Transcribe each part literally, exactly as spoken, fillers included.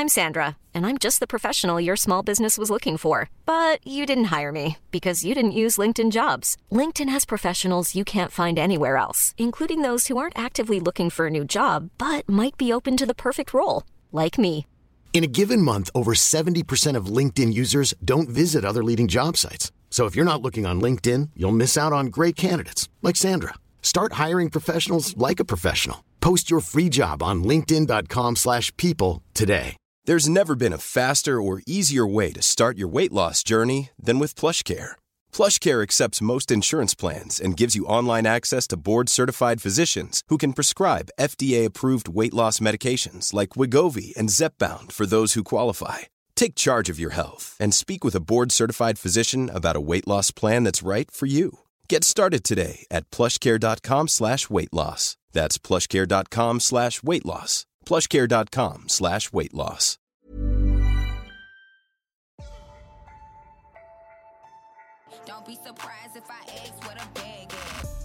I'm Sandra, and I'm just the professional your small business was looking for. But you didn't hire me because you didn't use LinkedIn Jobs. LinkedIn has professionals you can't find anywhere else, including those who aren't actively looking for a new job, but might be open to the perfect role, like me. In a given month, over seventy percent of LinkedIn users don't visit other leading job sites. So if you're not looking on LinkedIn, you'll miss out on great candidates like Sandra. Start hiring professionals like a professional. Post your free job on linkedin.com slash people today. There's never been a faster or easier way to start your weight loss journey than with PlushCare. PlushCare accepts most insurance plans and gives you online access to board-certified physicians who can prescribe F D A-approved weight loss medications like Wegovy and Zepbound for those who qualify. Take charge of your health and speak with a board-certified physician about a weight loss plan that's right for you. Get started today at plushcare.com slash weight loss. That's plushcare.com slash weight loss. plushcare.com slash weight loss. Don't be surprised if I ask what a bag is.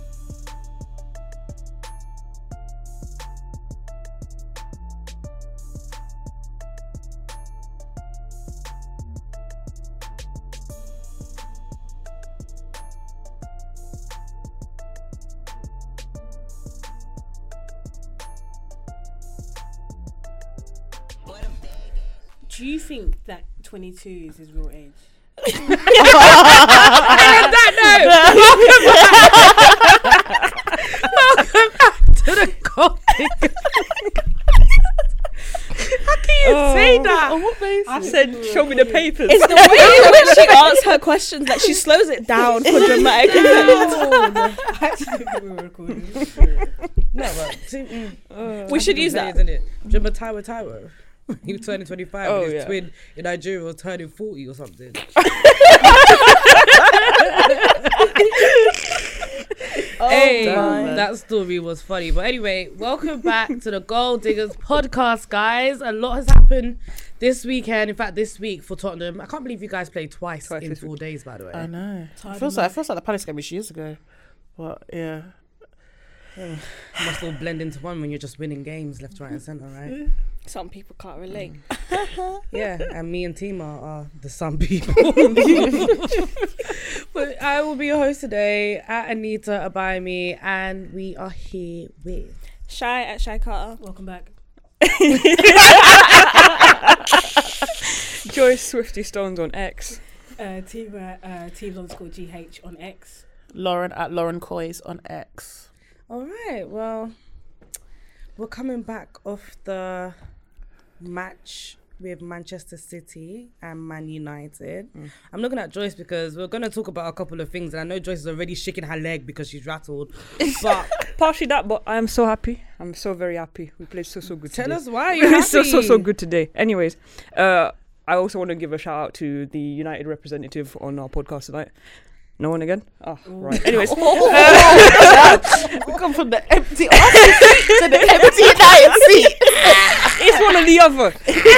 Do you think that twenty-two is his real age? And on that note, welcome back to the Gold Digger. How can you oh, say that? On what basis? I said, show me the papers. It's the way in which she asks her questions, like she slows it down for dramatic effect. I actually think we were recording. No, but see, mm, uh, we should use that, isn't it? Do you remember Taiwo Taiwo? He was turning twenty-five, oh, and his yeah. twin in Nigeria was turning forty or something. Oh, hey, damn. That story was funny. But anyway, welcome back to the Gold Diggers podcast, guys. A lot has happened this weekend. In fact, this week for Tottenham. I can't believe you guys played twice, twice in four week. days, by the way. I know. It feels like, it feels like the Palace game was years ago. But, yeah. Oh, you must all blend into one when you're just winning games left, right and centre, right? Some people can't relate. Mm. Yeah, and me and Tima are the some people. But I will be your host today at Anita Abayemi, and we are here with Shy at Shy Carter. Welcome back. Joyce Swifty Stones on X. Uh, T uh, T underscore G H on X. Lauren at Lauren Coys on X. All right, well, we're coming back off the match with Manchester City and Man United. Mm. I'm looking at Joyce because we're going to talk about a couple of things, and I know Joyce is already shaking her leg because she's rattled. But partially that, but I am so happy. I'm so very happy. We played so, so good Tell today. us why you're happy. so, so, so good today. Anyways, uh, I also want to give a shout out to the United representative on our podcast tonight. No one again? Oh, Ooh. Right. Anyways. Oh, uh, we come from the empty Arsenal seat to the empty United seat. It's one or the other.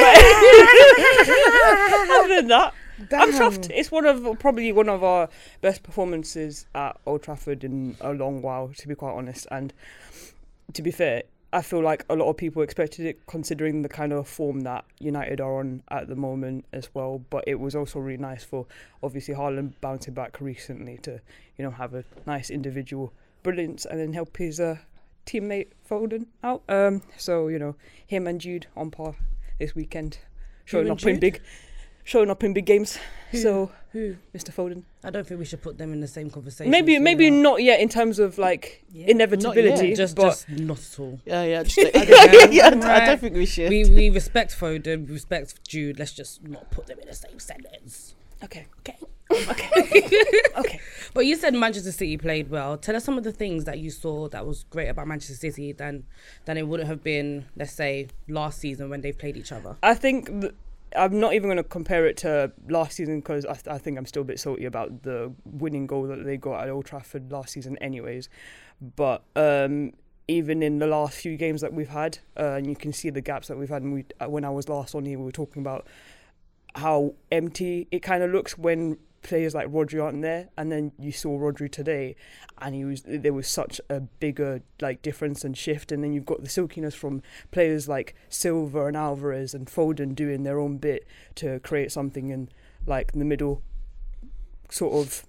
Other than that, Damn. I'm chuffed. It's one of probably one of our best performances at Old Trafford in a long while, to be quite honest. And to be fair, I feel like a lot of people expected it, considering the kind of form that United are on at the moment as well. But it was also really nice for, obviously, Haaland bouncing back recently to, you know, have a nice individual brilliance and then help his uh, teammate Foden out. Um, so, you know, him and Jude on par this weekend, showing up Jude? in big, showing up in big games. Who? So, who? Mister Foden. I don't think we should put them in the same conversation. Maybe, maybe know. not yet in terms of like yeah. inevitability. Just, but just not at all. Yeah, yeah. Just like, yeah, yeah right. I don't think we should. We we respect Foden, we respect Jude. Let's just not put them in the same sentence. Okay. Okay. Okay. Okay. But you said Manchester City played well. Tell us some of the things that you saw that was great about Manchester City than than it wouldn't have been, let's say, last season when they played each other. I think. Th- I'm not even going to compare it to last season because I, th- I think I'm still a bit salty about the winning goal that they got at Old Trafford last season anyways. But um, even in the last few games that we've had, uh, and you can see the gaps that we've had. And we, when I was last on here, we were talking about how empty it kind of looks when players like Rodri aren't there, and then you saw Rodri today, and he was there was such a bigger like difference and shift, and then you've got the silkiness from players like Silva and Alvarez and Foden doing their own bit to create something in like the middle, sort of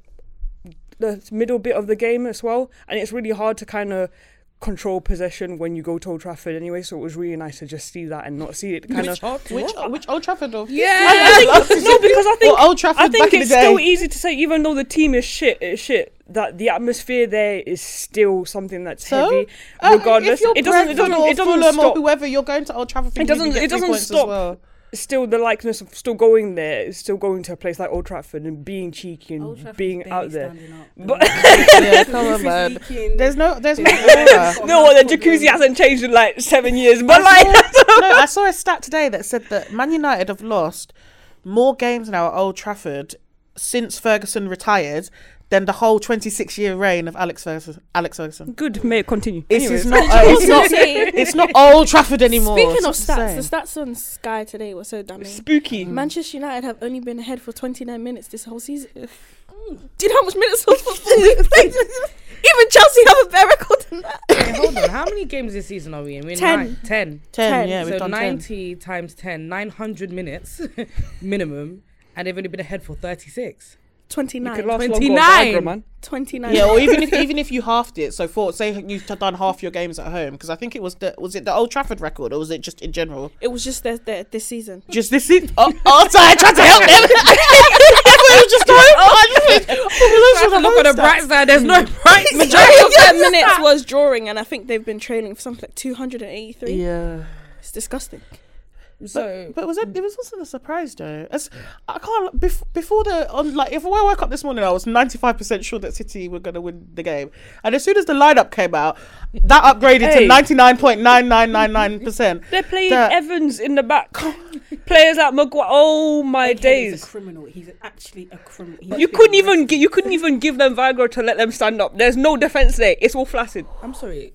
the middle bit of the game as well, and it's really hard to kind of control possession when you go to Old Trafford anyway, so it was really nice to just see that and not see it kind of Which which Old Trafford of? yeah I think, no because I think or Old Trafford I think back in it's the day. still easy to say, even though the team is shit it's shit that the atmosphere there is still something that's So, heavy uh, regardless. if you're It doesn't it Brentford doesn't or it doesn't Fulham stop or whoever, you're going to Old Trafford. It doesn't- it doesn't stop. Well. still the likeness of still going there, it's still going to a place like Old Trafford and being cheeky and Old Trafford's being barely out there. standing up. But Yeah, come on, man. Speaking- There's no, there's no Yeah. aura. no, the jacuzzi hasn't changed in like seven years. But I like, saw, no, I saw a stat today that said that Man United have lost more games now at Old Trafford since Ferguson retired than the whole twenty-six year reign of Alex Ferguson. Alex Ferguson. good, may it continue. This Anyways. is not. Did Uh, you it's also not. say- It's not Old Trafford anymore. Speaking of It's stats, insane. the stats on Sky today were so damning. spooky. Manchester United have only been ahead for twenty-nine minutes this whole season. Do you know how much minutes of football we've played? Even Chelsea have a better record than that. Hey, hold on. How many games this season are we in? We're in Ten. nine- ten. ten. ten. Yeah, we've So done ninety times ten, nine hundred minutes minimum, and they've only been ahead for thirty-six. You twenty-nine. could last twenty-nine. longer on Viagra, man. twenty-nine. ten. Yeah, or even if even if you halved it, so for say you've done half your games at home, because I think it was the was it the Old Trafford record or was it just in general? It was just their, their, this season. Just this season. Oh, oh, sorry, I tried to help them. It was just home. Look on the bright side. There's no bright side. Majority of their minutes was drawing, and I think they've been trailing for something like two hundred eighty-three. Yeah. It's disgusting. So But was it? It was also a surprise though. As I can't bef- before the on like if I woke up this morning, I was ninety five percent sure that City were gonna win the game, and as soon as the lineup came out, that upgraded Hey. to ninety nine point nine nine nine nine percent. They're playing That- Evans in the back. Players like Maguire. Oh my He's days! a criminal. He's actually a criminal. You couldn't even gi- you couldn't even give them Viagra to let them stand up. There's no defense there. It's all flaccid. I'm sorry.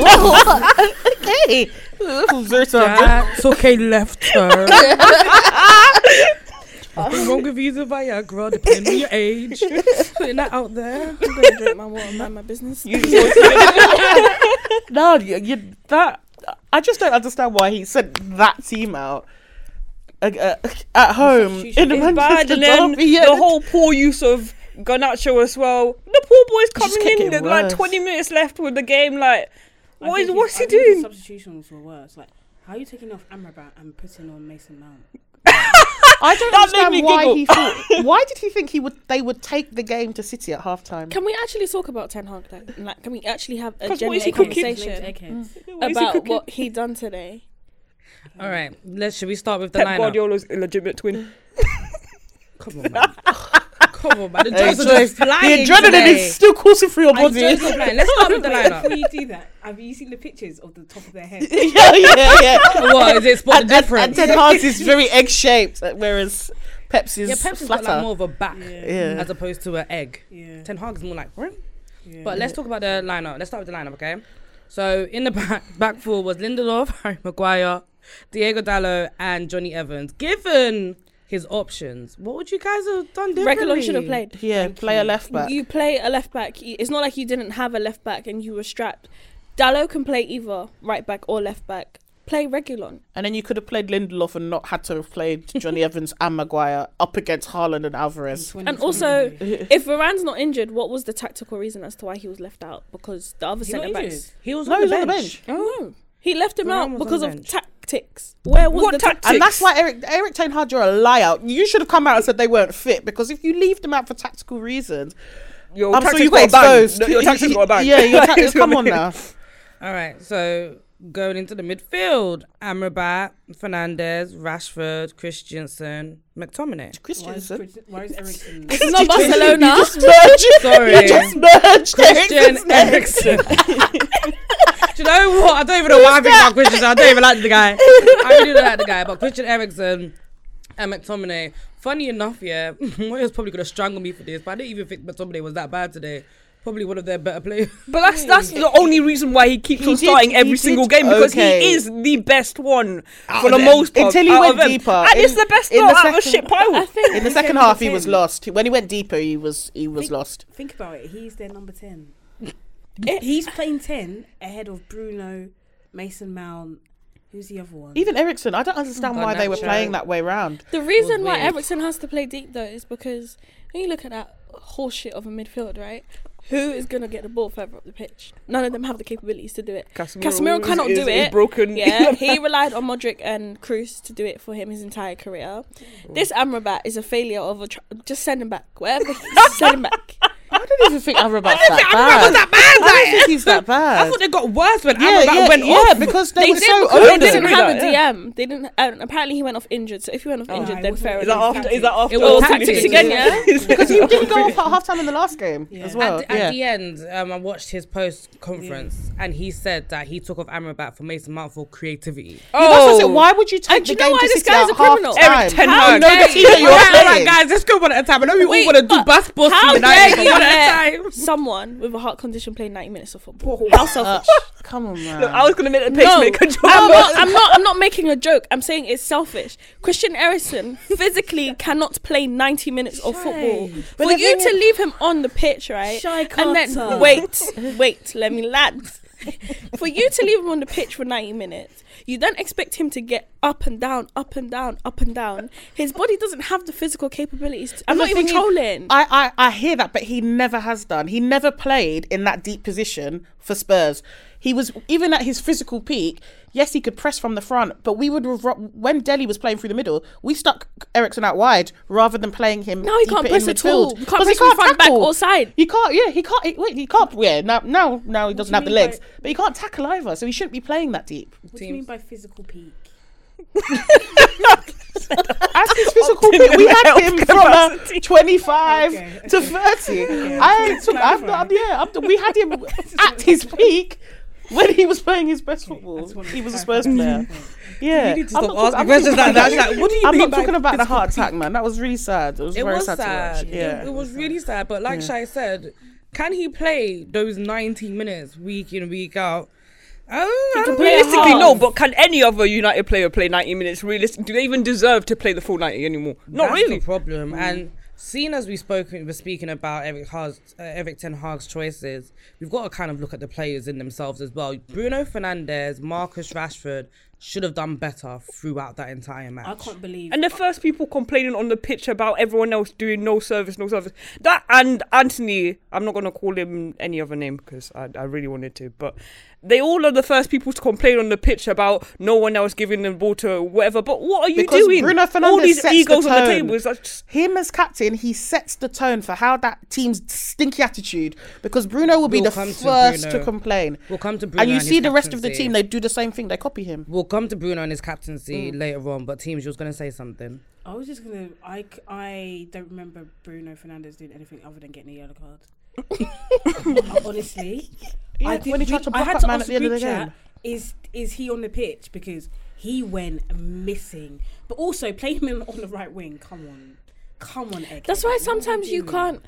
Hey, That's okay, left turn. Nothing wrong with using Viagra, depending on your age. Putting that out there. I'm gonna drink my water and mind my business. no, you, you, that I just don't understand why he sent that team out uh, uh, at home in the It's bad, Manchester and then derby. Yeah, the whole poor use of Garnacho as well. The poor boy's just coming kept in getting with like worse. twenty minutes left with the game. Like, I what think is his- what's I he think his doing? Substitutions were worse. Like, how are you taking off Amrabat and putting on Mason Mount? I don't That made understand me why giggle. he thought. Why did he think he would? They would take the game to City at half time. Can we actually talk about Ten Hag though? Like, can we actually have a 'Cause what is genuine he cooking? conversation Eggheads. What is he about cooking? what he done today? All right, let's. Should we start with the Pep lineup? Guardiola's illegitimate twin. Come on, man. Come on, man. The Hey, jokes are Joyce, just flying the adrenaline today. is still coursing through your And body. jokes are flying. Let's start with the lineup. Before you do that, have you seen the pictures of the top of their head? yeah, yeah, yeah. What is it? Spot the and, and, and difference. Ten Hag's is very egg shaped, whereas Pep's is Yeah, Pep's has flatter. got like more of a back Yeah. as opposed to an egg. Yeah. Ten Hag's more like. Right? Yeah. But let's talk about the lineup. Let's start with the lineup, okay? So in the back back four was Lindelof, Harry Maguire, Diego Dallo, and Johnny Evans. Given his options, what would you guys have done differently? Reguilon should have played. Yeah, play a left back. You play a left back. You- It's not like you didn't have a left back and you were strapped. Dallo can play either right back or left back. Play Reguilon. And then you could have played Lindelof and not had to have played Johnny Evans and Maguire up against Haaland and Alvarez. And also, if Varane's not injured, what was the tactical reason as to why he was left out? Because the other He not centre backs. injured. He was No, on he the was on the bench. bench. Oh no, he left him Varane out was on because the of bench. tactics. Where was What the tactics? And that's why Eric Eric Ten Hag, you're a liar. You should have come out and said they weren't fit, because if you leave them out for tactical reasons, Your I'm sure tactics you got got a bang. exposed. No, Your tactics got a bang. Yeah, your tactics. Come on now. All right, so going into the midfield, Amrabat, Fernandes, Rashford, Christensen, McTominay. Why is, Christensen. Chris- why is Ericsson? It's not Barcelona. You just merged. Sorry. You just merged. Christian Eriksen. Do you know what? I don't even know why I think about Christian. I don't even like the guy. I really don't like the guy. But Christian Eriksen and McTominay. Funny enough, yeah, Moya's probably gonna strangle me for this, but I didn't even think McTominay was that bad today. probably one of their better players. But that's that's the only reason why he keeps He on did- starting he every did single game because okay. he is the best one Out for of the them. most part. Until he out went of them. deeper. and In- it's the best in part the out of a second- shit pile. I think In the he second came half, to he was ten. lost. When he went deeper, he was he was Think- lost. Think about it. He's their number ten. He's playing ten ahead of Bruno, Mason Mount. Who's the other one? Even Ericsson, I don't understand why they were Garnacho. playing that way round. The reason was why weird. Ericsson has to play deep though is because when you look at that horseshit of a midfield, right? Who is gonna get the ball further up the pitch? None of them have the capabilities to do it. Casemiro, Casemiro is- cannot is- do is it. broken. Yeah, he relied on Modric and Kroos to do it for him his entire career. This Amrabat is a failure of a. Tr- just send him back. Wherever, send him back. I don't even think Amrabat's that think bad. Amrabat's that bad, I don't like- think he's that I bad. thought they got worse when Yeah, Amrabat yeah, went yeah, off. because they, They were did so because open. they didn't disagree have with a that, D yeah. M. They didn't. Uh, apparently, he went off injured. So if he went off Oh, injured, it then wasn't- fair Is that enough. after? Is that after? It was Oh, tactics. tactics again, yeah. Because he didn't go off at half time in the last game Yeah. as well. At, the- yeah. at the end, um, I watched his post conference, and he said that he took off Amrabat for Mason Mount for creativity. Yeah, that's what I said. Oh, Why would you take And the you know game why to this sixty guy's at a criminal? half time? Eric Ten How Hag. You know dare the team that you- you're All right, all playing. right, guys, let's go one at a time. I know we all Wait, want to do but bus bus How United, dare but you one at let a time. someone with a heart condition play ninety minutes of football? How selfish! Come on, man. Look, I was gonna make a No, pacemaker joke. I'm not, I'm not. I'm not making a joke. I'm saying it's selfish. Christian Eriksen physically cannot play ninety minutes of football. But For the you thing to is- leave him on the pitch, right? Shy And then Carter. wait, wait. Let me land. For you to leave him on the pitch for ninety minutes, you then expect him to get up and down, up and down, up and down. His body doesn't have the physical capabilities. To, I'm But not the even thing is, trolling. I, I, I hear that, but he never has done. He never played in that deep position for Spurs. He was, even at his physical peak, yes, he could press from the front, but we would, have, when Delhi was playing through the middle, we stuck Ericsson out wide rather than playing him No, he deeper can't in press at midfield. all. He can't 'Cause press from front, back, or side. He can't, yeah, he can't, he, wait, he can't, yeah, now, now, now he doesn't do have you the mean legs, by- but he can't tackle either, so he shouldn't be playing that deep. What do you mean by physical peak? As his physical peak, we had him from uh, twenty-five Okay, to thirty. I took, I'm not, yeah, I'm, we had him at his peak when he was playing his best football. He was a Spurs player. Yeah, You need to I'm stop not asking talking- questions I'm like that. talking Like, what do you I'm mean not by talking about the physical heart peak? attack, man. That was really sad. It was It very was sad, sad. to watch. Yeah, It, it was really sad. But like Shai said, can he play those ninety minutes week in week out? I don't, I don't Realistically, half. no. But can any other United player play ninety minutes? Realistic? Do they even deserve to play the full ninety anymore? Not That's really. the problem. And seeing as we spoke, we were speaking about Eric, Hag's, uh, Eric Ten Hag's choices, we've got to kind of look at the players in themselves as well. Bruno Fernandes, Marcus Rashford should have done better throughout that entire match. I can't believe. And the first people complaining on the pitch about everyone else doing no service, no service. That and Anthony, I'm not going to call him any other name because I, I really wanted to, but they all are the first people to complain on the pitch about no one else giving the ball to whatever. But what are you Because doing? Bruno all Fernandes these sets egos the on the tone. table. Is that just, Him as captain, he sets the tone for how that team's stinky attitude. Because Bruno will be We'll the come to first to Bruno. complain. We'll come to Bruno And you and see his the rest of the captaincy. team, they do the same thing. They copy him. We'll come to Bruno and his captaincy later on, but teams, you was going to say something. I was just gonna. I, c- I don't remember Bruno Fernandes doing anything other than getting a yellow card. Honestly, Yeah, I when he tried re- to I block had up to man ask at the end of the group chat, game. Is is he on the pitch because he went missing? But also play him in- on the right wing. Come on, come on, Egg. That's why What are sometimes you doing? can't.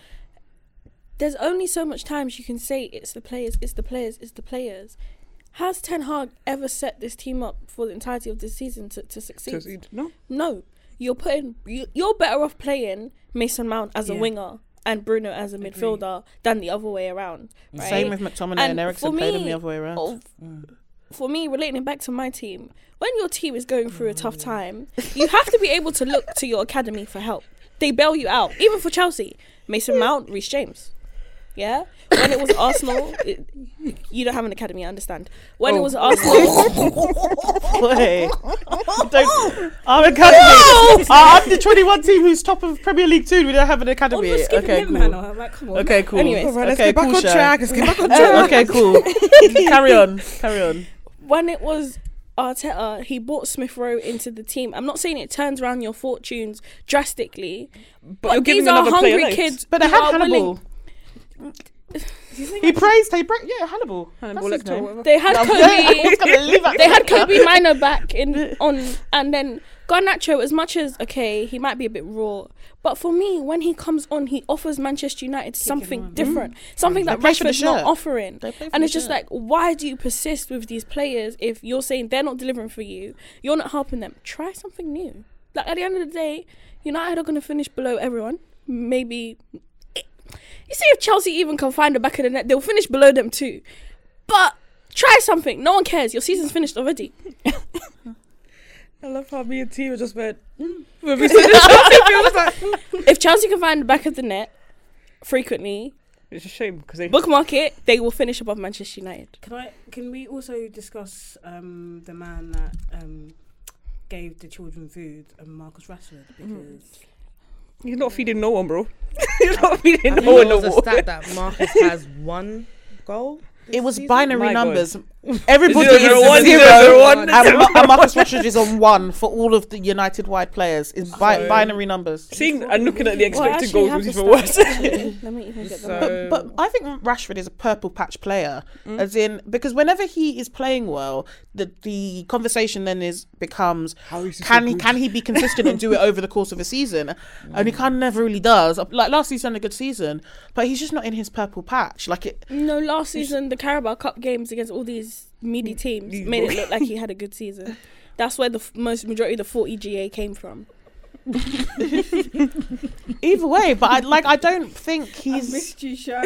There's only so much times you can say it's the players, it's the players, it's the players. Has Ten Hag ever set this team up for the entirety of this season to, to succeed? no. No. You're putting. You, you're better off playing Mason Mount as a Yeah. winger and Bruno as a midfielder than the other way around. Right? Same with McTominay and, Ericsson for played me, him the other way around. of- For me, relating it back to my team, when your team is going through a tough time, you have to be able to look to your academy for help. They bail you out. Even for Chelsea, Mason Mount, Reece James. Yeah? When it was Arsenal, it, you don't have an academy, I understand. When it was Arsenal, Wait. Don't, our academy. Our under twenty-one team who's top of Premier League two, we don't have an What academy. was skipping Okay, him, cool. man? I'm like, come on. Okay, cool. Anyways. All right, let's okay, get back cool, on Sha. track. Let's get back on Uh, track. okay, cool. Carry on. Carry on. when it was Arteta, he brought Smith Rowe into the team. I'm not saying it turns around your fortunes drastically, but, you're giving these are another player hungry legs. kids. But they who had are Hannibal. willing- He praised. He pra- yeah, Hannibal. Hannibal That's his Lecter or name. whatever. They had I Kobe. was gonna leave that They had there. Kobe Minor back in on, and then Garnacho. As much as okay, he might be a bit raw, but for me, when he comes on, he offers Manchester United something on. different, something that They play for the Rashford's not shirt. offering. They play for And the it's just shirt. like, why do you persist with these players if you're saying they're not delivering for you? You're not helping them. Try something new. Like at the end of the day, United are going to finish below everyone. Maybe. You see, if Chelsea even can find the back of the net, they'll finish below them too. But try something. No one cares. Your season's finished already. I love how me and Tia just went. Mm. When we said it, If Chelsea can find the back of the net frequently, it's a shame because they bookmark it, they will finish above Manchester United. Can I? Can we also discuss um, the man that um, gave the children food, um, Marcus Rashford, because he's not feeding no one, bro. He's not feeding I no think one it no was a more. stat that Marcus has one goal. It was season? binary My God. numbers. Everybody Zero, is zero, one, zero, zero, zero, one. and, Ma- and Marcus Rashford is on one for all of the United-wide players. It's bi- binary numbers. Seeing and looking at the Well, I expected actually goals have was the even worse. stats, actually. Let me even get them. So- But, but I think Rashford is a purple patch player, Mm. as in because whenever he is playing well, the the conversation then is becomes can he can he be consistent and do it over the course of a season, and he kind of never really does. Like last season, a good season, but he's just not in his purple patch. Like it, No, last season the Carabao Cup games against all these meaty teams made it look like he had a good season. That's where the f- most majority of the forty G A came from. either way, but I like I don't think he's. missed you, Shy.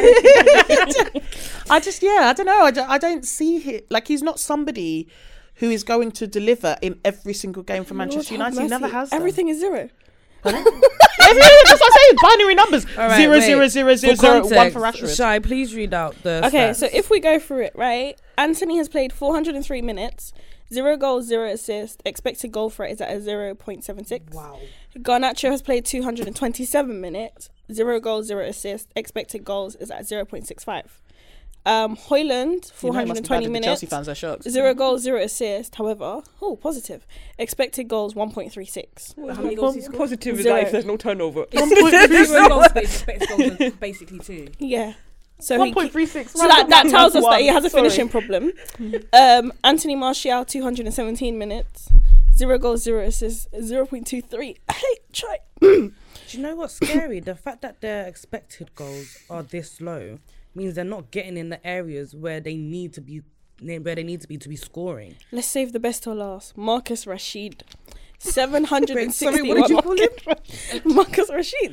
I just yeah I don't know I don't, I don't see him like he's not somebody who is going to deliver in every single game for Manchester Lord have United. He never mercy. has done. Everything is zero. Every- that's what I'm saying. Binary numbers. All right, Zero, wait. zero, zero, zero, For zero, one context, for Rashford. Shai, please read out the Okay, stats. so if we go through it, right, Anthony has played four hundred three minutes, zero goals, zero assists, expected goal threat is at a zero point seven six. Wow. Garnacho has played two hundred twenty-seven minutes, zero goals, zero assists, expected goals is at zero point six five. Um, Højlund, four hundred twenty minutes, Chelsea fans are shocked. zero goals, zero assists. However, oh, positive. Expected goals one point three six. How many goals he scored? Positive is Zero. like if there's no turnover. Zero goals, but his expected goals are basically two. Yeah. So One he point three six. So that, that tells us that he has a Sorry. finishing problem. Um, Anthony Martial, two hundred seventeen minutes, zero goals, zero assists, zero point two three. Hey, try. Do you know what's scary? The fact that their expected goals are this low means they're not getting in the areas where they need to be, where they need to be to be scoring. Let's save the best till last. Marcus Rashid, seven hundred sixty-one. Sorry, what did you call him? Marcus Rashid.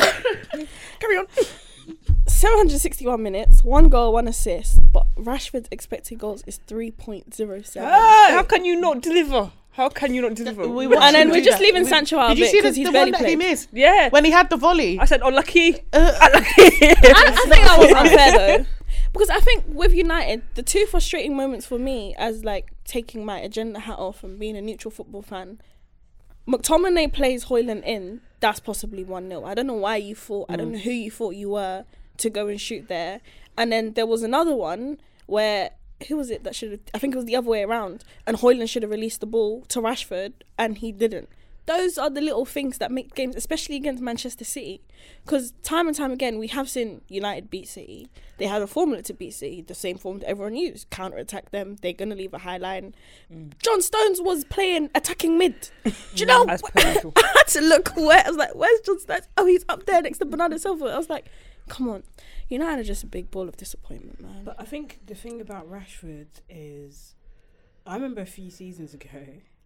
Carry on. seven hundred sixty-one minutes, one goal, one assist. But Rashford's expected goals is three point zero seven. Ah, how can you not deliver? How can you not deliver? We And watched then him we're do just that. leaving We- Sancho out Did of you it see the, because he's the barely one that he played. missed yeah. when he had the volley? I said unlucky. Uh, I think that was unfair though, because I think with United, the two frustrating moments for me, as like taking my agenda hat off and being a neutral football fan, McTominay plays Højlund in. That's possibly one nil. I don't know why you thought. I don't know who you thought you were to go and shoot there. And then there was another one where. Who was it that should have... I think it was the other way around. And Højlund should have released the ball to Rashford, and he didn't. Those are the little things that make games, especially against Manchester City. Because time and time again, we have seen United beat City. They had a formula to beat City, the same formula everyone used. Counter-attack them. They're going to leave a high line. Mm. John Stones was playing attacking mid. Do you know? As per usual. I had to look where... I was like, where's John Stones? Oh, he's up there next to Bernardo Silva. I was like, come on. United are just a big ball of disappointment, man. But I think the thing about Rashford is, I remember a few seasons ago,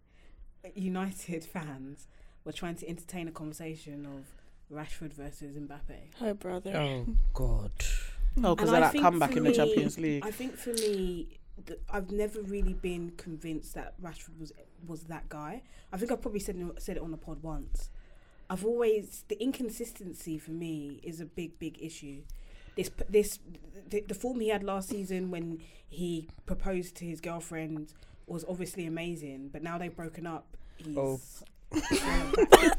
United fans were trying to entertain a conversation of Rashford versus Mbappe. Oh, brother. Oh God! Oh, because And of I that think comeback for in the me- Champions League. I think for me, th- I've never really been convinced that Rashford was was that guy. I think I've probably said said it on the pod once. I've always the inconsistency for me is a big big issue. This this the, the form he had last season when he proposed to his girlfriend was obviously amazing, but now they've broken up. He's Oh.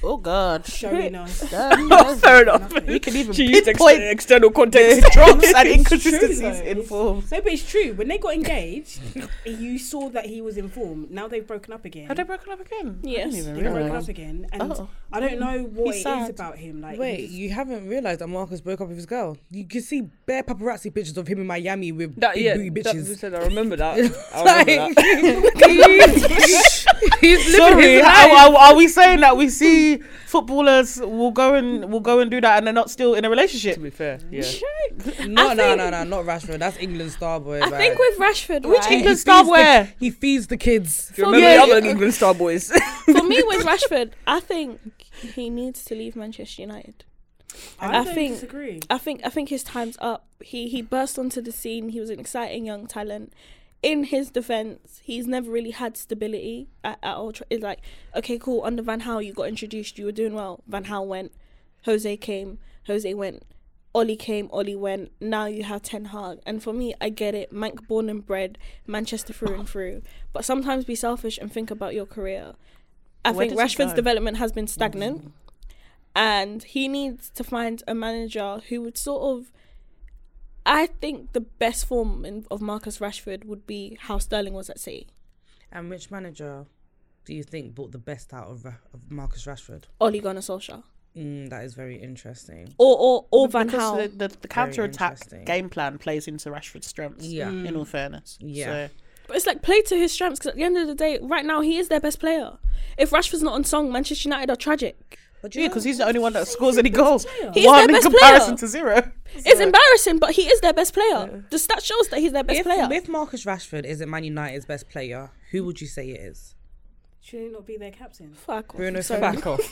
Oh God. Showing us. Oh, fair enough. You can even She used ex- pinpoint external context. the drops and It's inconsistencies true, though. in form. No, but it's true. When they got engaged, you saw that he was in form. Now they've broken up again. Have they broken up again? Yes. I didn't even They've broken realise. up again, and Oh. I don't know what He's it is sad. about him. Like, Wait, he's- you haven't realised that Marcus broke up with his girl? You can see bare paparazzi pictures of him in Miami with That, big yeah, booty that, bitches. said, I remember that. I remember that. He's living Sorry, his are, life. are, are we saying that we see footballers will go and will go and do that and they're not still in a relationship? To be fair, yeah. No, I no, think- no, no, not Rashford. That's England's star boy. I right? think with Rashford, Which right, England He star feeds the- where? He feeds the kids. Do you remember Yeah, the other yeah. England star boys? for me with Rashford, I think he needs to leave Manchester United. I, I don't think- disagree. I think I think his time's up. He he burst onto the scene. He was an exciting young talent. In his defense, he's never really had stability at, at all. It's like, okay, cool. Under Van Gaal, you got introduced. You were doing well. Van Gaal went. Jose came. Jose went. Oli came. Oli went. Now you have Ten Hag. And for me, I get it. Manc born and bred, Manchester through and through. But sometimes be selfish and think about your career. I Where think does he Rashford's go? development has been stagnant. And he needs to find a manager who would sort of. I think the best form in, of Marcus Rashford would be how Sterling was at City. And which manager do you think brought the best out of, Ra- of Marcus Rashford? Ole Gunnar Solskjaer. Mm, that is very interesting. Or or, or Van Because Gaal. the, the, the counter attack interesting. game plan plays into Rashford's strengths. Yeah. In all fairness. Yeah. So, But it's like play to his strengths because at the end of the day, right now, he is their best player. If Rashford's not on song, Manchester United are tragic. But yeah, because he's the only one that scores any goals. He's One their in best comparison player. to zero. It's embarrassing, but he is their best player. The stat shows that he's their best if, player. if Marcus Rashford isn't Man United's best player, who would you say it is? Should he not be their captain? Fuck off. Bruno Sorry. Back off.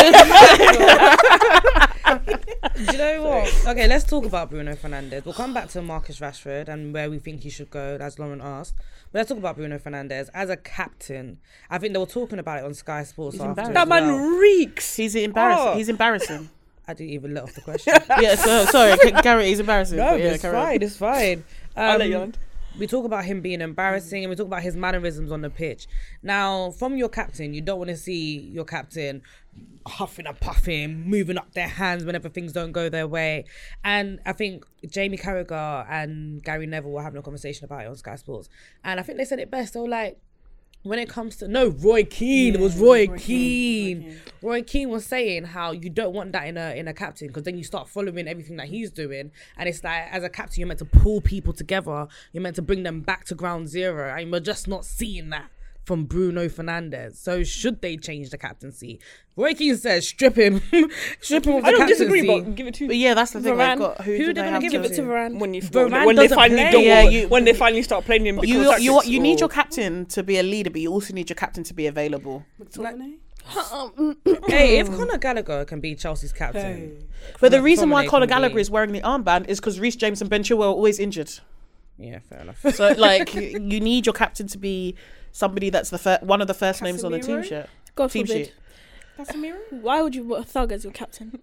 Do you know what? Okay, let's talk about Bruno Fernandes. We'll come back to Marcus Rashford and where we think he should go, as Lauren asked. But let's talk about Bruno Fernandes as a captain. I think they were talking about it on Sky Sports. He's after embarrassed. as That man well. reeks. He's embarrassing. Oh. He's embarrassing. I didn't even let off the question. yeah, so, sorry, Gary, he's embarrassing. No, but yeah, it's carry on. fine. It's fine. I'll let Um, you on. We talk about him being embarrassing and we talk about his mannerisms on the pitch. Now, from your captain, you don't want to see your captain huffing and puffing, moving up their hands whenever things don't go their way. And I think Jamie Carragher and Gary Neville were having a conversation about it on Sky Sports. And I think they said it best. They were like, when it comes to no Roy Keane, it was Roy, Roy Keane. Keane, Roy Keane. Roy Keane was saying how you don't want that in a in a captain because then you start following everything that he's doing, and it's like as a captain you're meant to pull people together, you're meant to bring them back to ground zero, and we're just not seeing that from Bruno Fernandes. So should they change the captaincy? Roy Keane says strip him, strip him of the I don't captaincy. disagree, but give it to But yeah, that's the thing. Varane. They've got, who, Who do they they gonna have give to Give it to do? Varane. when you Varane when they doesn't finally play. don't Yeah, you- when they finally start playing him because You, tactics you, you need or- your captain to be a leader, but you also need your captain to be available. McTominay? Um, Hey, if Conor Gallagher can be Chelsea's captain, Hey. But the From- reason from why an Conor A can Gallagher be. is wearing the armband is because Reece James and Ben Chilwell are always injured. yeah, fair enough. So, like, you you need your captain to be somebody that's the fir- one of the first names on the team Casemiro? shirt. God Team forbid. sheet. Casemiro? Why would you put a thug as your captain?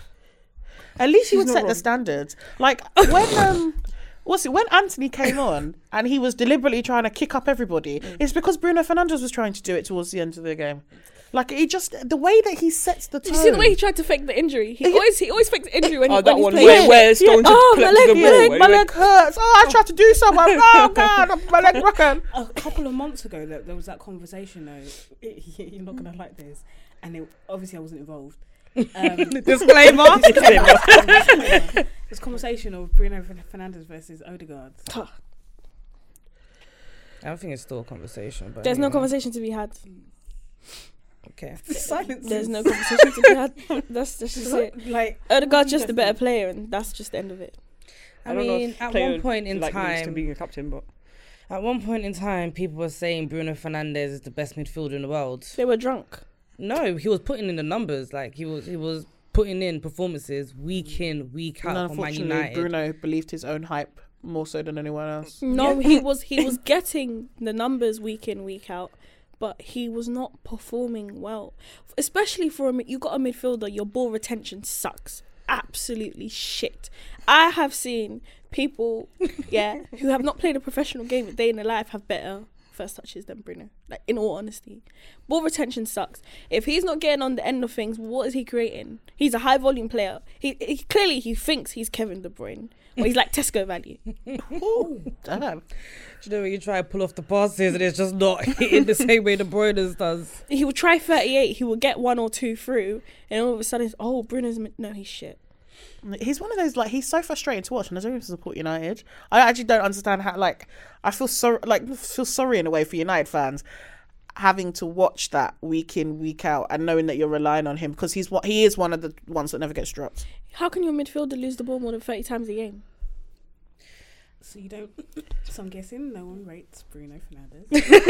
At least he would not set the wrong. standards. Like when um, what's it? When Anthony came on and he was deliberately trying to kick up everybody, it's because Bruno Fernandes was trying to do it towards the end of the game. Like he just the way that he sets the tone. Did you see the way he tried to fake the injury? He always he always fakes the injury when, Oh, when that he's one playing. where, where Stone Yeah. just Oh, collected my the leg, ball. my leg, and my he leg went, hurts. Oh, I tried to do something. Oh God, my leg broken. A couple of months ago, there, there was that conversation though. You're not gonna like this, and it, obviously I wasn't involved. Um, Disclaimer. this conversation of Bruno Fernandes versus Odegaard. I don't think it's still a conversation, but There's no anyway. conversation to be had. Okay. Silence. There's no conversation to be had. That's, that's just it. Like Odegaard's just a better player, and that's just the end of it. I, I don't know mean, if at player one point in like needs to time, being a captain, but at one point in time, people were saying Bruno Fernandes is the best midfielder in the world. They were drunk. No, he was putting in the numbers. Like he was, he was putting in performances week in, week And out for Man unfortunately, United. Bruno believed his own hype more so than anyone else. No, he was he was getting the numbers week in, week out, but he was not performing well. Especially for a mid- you got a midfielder, your ball retention sucks. Absolutely shit. I have seen people, yeah, who have not played a professional game a day in their life have better first touches than Bruno. Like, in all honesty, ball retention sucks. If he's not getting on the end of things, what is he creating? He's a high volume player. He, he clearly he thinks he's Kevin De Bruyne, or he's like Tesco value. Damn. Do you know when you try to pull off the passes and it's just not hitting the same way the Bruyne does? He will try thirty-eight. He will get one or two through, and all of a sudden, it's, oh, Bruno's no, he's shit. He's one of those, like, he's so frustrating to watch, and I don't even support United. I actually don't understand how, like, I feel so, like, feel sorry in a way for United fans having to watch that week in, week out, and knowing that you're relying on him, because he's what he is one of the ones that never gets dropped. How can your midfielder lose the ball more than thirty times a game? So you don't. So I'm guessing no one rates Bruno Fernandes.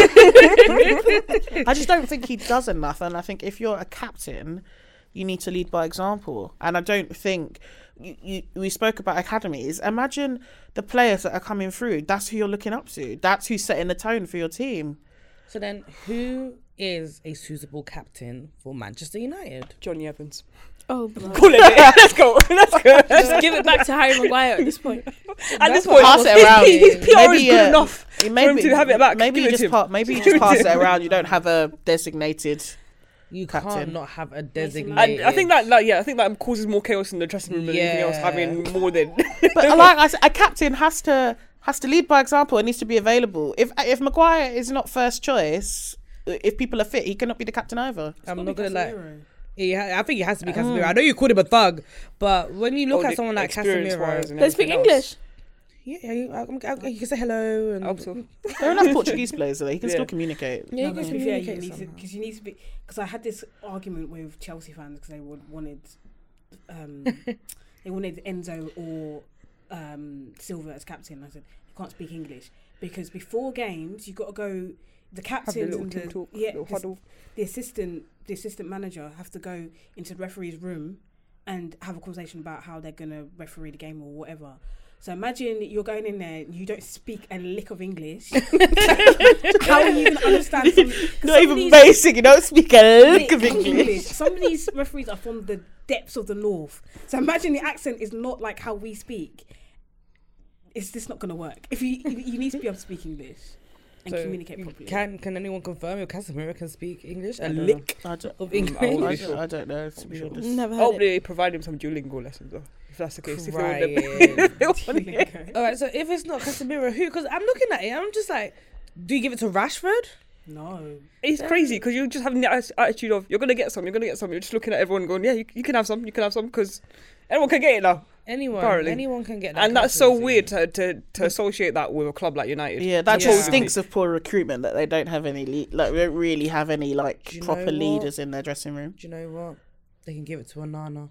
I just don't think he does enough, and I think if you're a captain, you need to lead by example. And I don't think you, you, we spoke about academies. Imagine the players that are coming through. That's who you're looking up to. That's who's setting the tone for your team. So then, who is a suitable captain for Manchester United? Johnny Evans. Oh, bro. Call it. Let's go. Let's go. Just give it back to Harry Maguire at this point. At this point, pass it around. His, his P R Maybe, is good uh, enough maybe, for him to have it back. Maybe Give you it just to him. pa- maybe you just pass it around. You don't have a designated. You captain. can't not have a And designated. I think that, like, yeah, I think that causes more chaos in the dressing room than anything else. Yeah. Having more than. But like I said, a captain has to has to lead by example. It needs to be available. If if Maguire is not first choice, if people are fit, he cannot be the captain either. I'm not gonna lie. Yeah, I think it has to be Casemiro. I know you called him a thug, but when you look Oh, at someone like experience-wise Casemiro, and They speak everything English. else. yeah, you, I, I, you can say hello and Also. There are enough Portuguese players there. He can Yeah. still communicate. Yeah, you No, can to be fair, you communicate need to, somehow. because you need to be. Because I had this argument with Chelsea fans because they would wanted, um, they wanted Enzo or um, Silva as captain. I said you can't speak English because before games you got to go. The captains little and team the talk, yeah, little the, huddle. the assistant, the assistant manager have to go into the referee's room and have a conversation about how they're gonna referee the game or whatever. So imagine you're going in there, you don't speak a lick of English. How are you gonna understand? Some, 'cause Not some even of these- basic. You don't speak a lick of English. Some of these referees are from the depths of the north. So imagine the accent is not like how we speak. It's just not gonna work. If you you you need to be able to speak English and So, communicate properly. Can can anyone confirm if Casemiro can speak English? A I don't lick know. I don't, of Mm, I English. wouldn't I be don't, sure. I don't know, to be honest. Never I heard hope it. they provide him some Duolingo lessons though. If that's the case. If they want them- Crying. if they want it. All right, so if it's not Casemiro, who? Because I'm looking at it, I'm just like, do you give it to Rashford? No. It's crazy because you're just having the atti- attitude of you're gonna get some, you're gonna get some. You're just looking at everyone going, yeah, you, you can have some, you can have some because anyone can get it now. Anyone, Apparently. anyone can get that. And that's so captaincy. weird to, to, to associate that with a club like United. Yeah, that Yeah. just stinks of poor recruitment that they don't have any, le- like, they don't really have any, like, Do you know proper what? leaders in their dressing room. Do you know what? They can give it to Onana.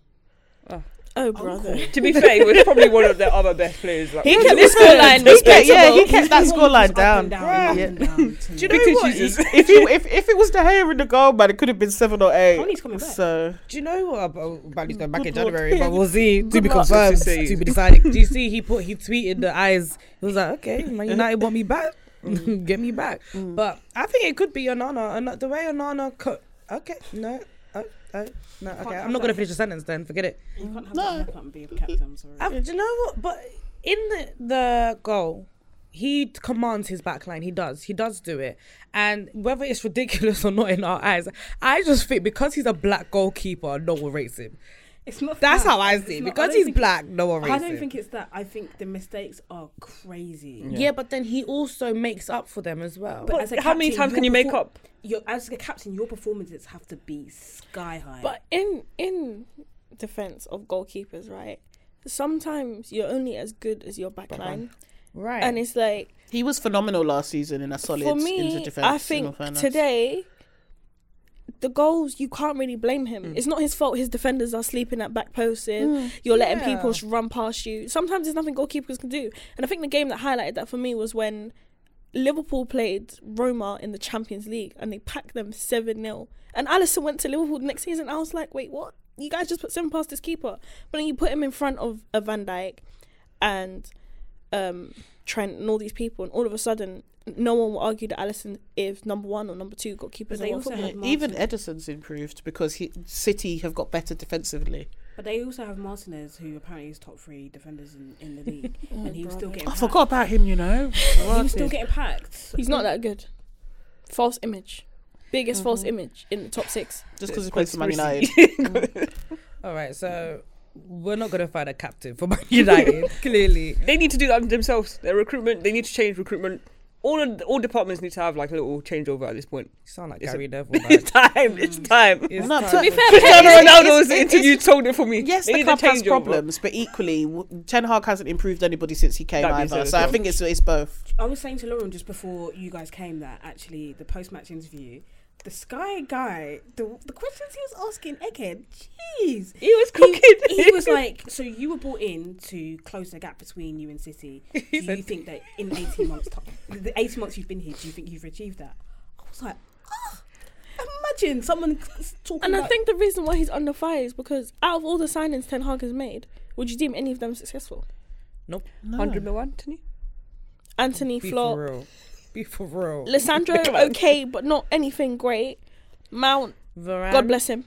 Oh, brother. To be fair, he was probably one of the other best players. Like, He kept the scoreline He kept, yeah, he respectable. kept that He's squad line up down. and down, Yeah. up and down to Do you me. know Pick and what? chooses. if you if if it was the hair in the goal, man, it could have been seven or eight. Tony's coming back. So Do you know what? About Bailey's going back in Good lord. January, but we'll see. To be luck. confirmed. To see. To be decided. Do you see? He put he tweeted the eyes. He was like, okay, Man United want me back. Get me back. But I think it could be Onana. And the way Onana cut. Okay, no. Uh, uh, no, okay. I'm not going to finish the sentence then. Forget it. You can't have No. that haircut and be a captain. I'm sorry. Um, do you know what? But in the, the goal, he commands his backline. He does. He does do it. And whether it's ridiculous or not in our eyes, I just think because he's a black goalkeeper, no one rates him. It's not. That's that. how I It's see it. not- I Because don't he's think- black, no one rates I him. don't think it's that. I think the mistakes are crazy. Yeah. but then he also makes up for them as well. But as a how many captain, times can your you make perfor- up? Your, as a captain, your performances have to be sky high. But in in defense of goalkeepers, right? Sometimes you're only as good as your backline, right. and it's like he was phenomenal last season in a solid for me, into defence. I in all think fairness. today the goals you can't really blame him. Mm. It's not his fault. His defenders are sleeping at back posts. and You're letting Yeah. people sh- run past you. Sometimes there's nothing goalkeepers can do. And I think the game that highlighted that for me was when Liverpool played Roma in the Champions League and they packed them seven nil. And Alisson went to Liverpool the next season. I was like, wait, what? You guys just put seven past this keeper. But then you put him in front of a Van Dijk and um, Trent and all these people, and all of a sudden, no one will argue that Alisson is number one or number two goalkeepers. But they in also football. had Even Martinez. Edison's improved because he, City have got better defensively. But they also have Martinez, who apparently is top three defenders in, in the league, and he was still getting. I packed. forgot about him, you know. He was still getting packed. He's not that good. false image, biggest mm-hmm. false image in the top six. Just because it's plays for Man United. mm. All right, so we're not going to find a captain for Man United. Clearly, they need to do that themselves. Their recruitment, they need to change recruitment. All of, all departments need to have like a little changeover at this point. You sound like it's Gary a, Neville. It's time. It's time. It's no, time. To be fair, Cristiano Ronaldo's interview told it for me. Yes, they the need club to has change problems, over. but equally, Ten Hag hasn't improved anybody since he came That either. so well. I think it's it's both. I was saying to Lauren just before you guys came that actually the post-match interview, the Sky guy, the the questions he was asking Egghead, jeez, he was cooking. He, he was like, so you were brought in to close the gap between you and City. Do you think that in eighteen months, time, the eighteen months you've been here, do you think you've achieved that? I was like, ah, imagine someone talking. And about I think the reason why he's under fire is because out of all the signings Ten Hag has made, would you deem any of them successful? Nope. No. Hundred mil Anthony. Anthony Be flop. for real. Be for real. Lissandro, okay, but not anything great. Mount, Varane. God bless him.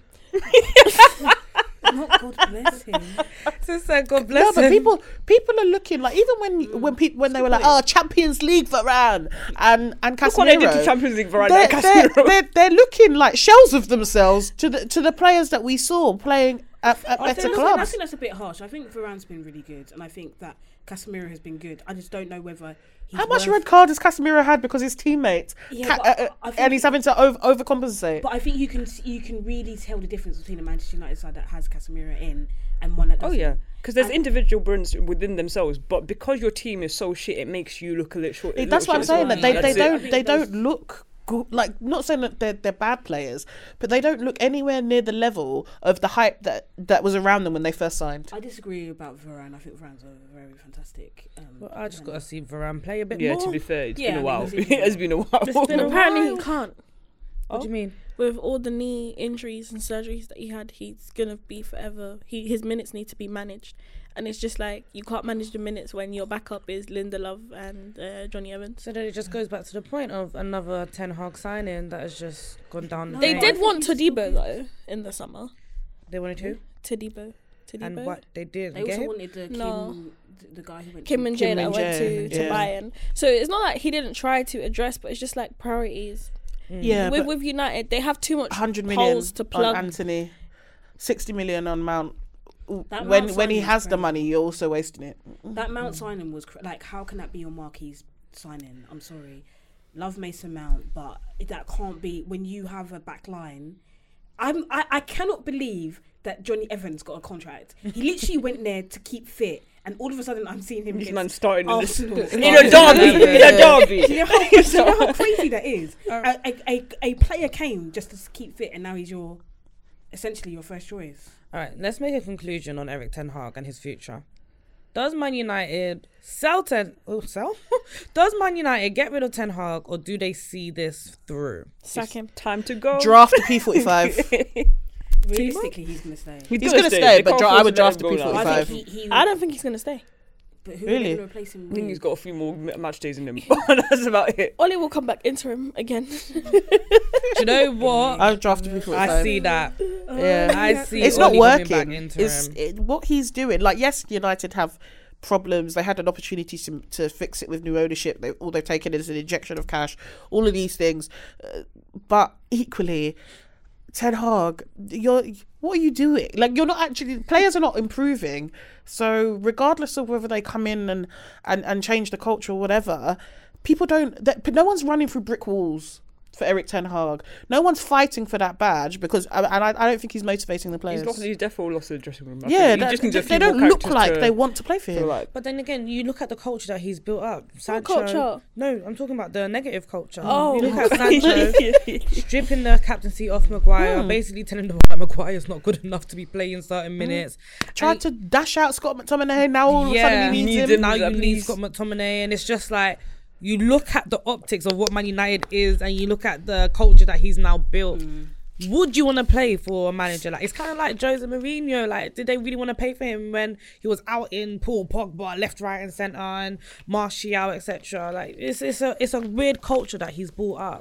Not God bless him. Sister, God bless no, him. but people people are looking like even when when people when they were like, oh, Champions League Varane and and Casemiro. Look what they did to Champions League Varane They're, and they're, Casemiro. they're, they're looking like shells of themselves to the to the players that we saw playing at, at I better think, clubs. I think that's a bit harsh. I think Varane's been really good, and I think that Casemiro has been good. I just don't know whether he's How much worth... red card has Casemiro had because his teammates, Yeah, ca- but uh, uh, I think- and he's having to over overcompensate. But I think you can you can really tell the difference between a Manchester United side that has Casemiro in and one that Oh doesn't. yeah, because there's And- individual brands within themselves, but because your team is so shit, it makes you look a little short. a That's little what I'm shit saying. as That they, well. they That's it. don't they don't look good. Like, not saying that they're they're bad players, but they don't look anywhere near the level of the hype that that was around them when they first signed. I disagree about Varane. I think Varane's a very fantastic. Um, Well, I just got defender. to see Varane play a bit Yeah, more. to be fair, it's Yeah, been a I while. mean, it has been a while. It's been a Apparently while. he can't. What do you mean? With all the knee injuries and surgeries that he had, he's gonna be forever. He his minutes need to be managed, and it's just like you can't manage the minutes when your backup is Lindelof and uh, Johnny Evans. So then it just goes back to the point of another Ten Hag signing that has just gone down. the They drain. did want Todibo though in the summer. They wanted to, Todibo, Todibo. and what they did. They get also him? wanted the Kim, No. the, the guy who went. Kim to, and Jay Kim that and went Jay, to, to yeah. Bayern. So it's not like he didn't try to address, but it's just like priorities. Yeah, with but with United, they have too much one hundred million holes to on plug. Anthony, sixty million on Mount. That When Mount when he signing has was the crazy. money, you're also wasting it. That Mount signing was cr- like, how can that be your marquee signing? I'm sorry, love Mason Mount, but that can't be when you have a back line. I'm I, I cannot believe that Johnny Evans got a contract. He literally went there to keep fit, and all of a sudden I'm seeing him. This against man starting in this- Arsenal. in a derby, in a derby. Do you know how, do you know how crazy that is? A, a, a, a player came just to keep fit, and now he's your essentially your first choice. All right, let's make a conclusion on Eric Ten Hag and his future. Does Man United sell Ten? Oh, sell? Does Man United get rid of Ten Hag, or do they see this through? Sack him. Time to go. Draft the P forty-five. Realistically, he's going to stay. He's gonna gonna stay. stay, They but can't dra- I force would him to let draft him the go now. I P forty-five. think he, he I don't think he's gonna stay. But who Really? are going to replace him? I think with? he's got a few more m- match days in him. That's about it. Ollie will come back interim again. Do you know what? I would draft the P forty-five. I see that. Yeah, I see. it's not Oli coming back working. interim. It's it, what he's doing. Like, yes, United have problems. They had an opportunity to, to fix it with new ownership. They, all they've taken is an injection of cash. All of these things, uh, but equally, Ten Hag, you're what are you doing? Like, you're not actually. Players are not improving. So regardless of whether they come in and and, and change the culture or whatever, people don't. That, no one's running through brick walls for Eric Ten Hag. No one's fighting for that badge because, and I, I don't think he's motivating the players. He's lost. He's definitely lost the dressing room. I Yeah, think. He that, just needs a they, few they don't more look characters like to they want to play for feel him. like. But then again, you look at the culture that he's built up. Sancho, culture? No, I'm talking about the negative culture. Oh. You look at Sancho stripping the captaincy off Maguire, Hmm. basically telling them that Maguire's not good enough to be playing certain minutes. Tried And- to dash out Scott McTominay. Now all of a yeah, sudden he you needs need him. him. now that, you need please. Scott McTominay, and it's just like you look at the optics of what Man United is, and you look at the culture that he's now built. Mm. Would you want to play for a manager like it's kind of like Jose Mourinho? Like, did they really want to pay for him when he was out in Paul Pogba, left, right, and centre, and Martial, et cetera? Like, it's it's a it's a weird culture that he's brought up.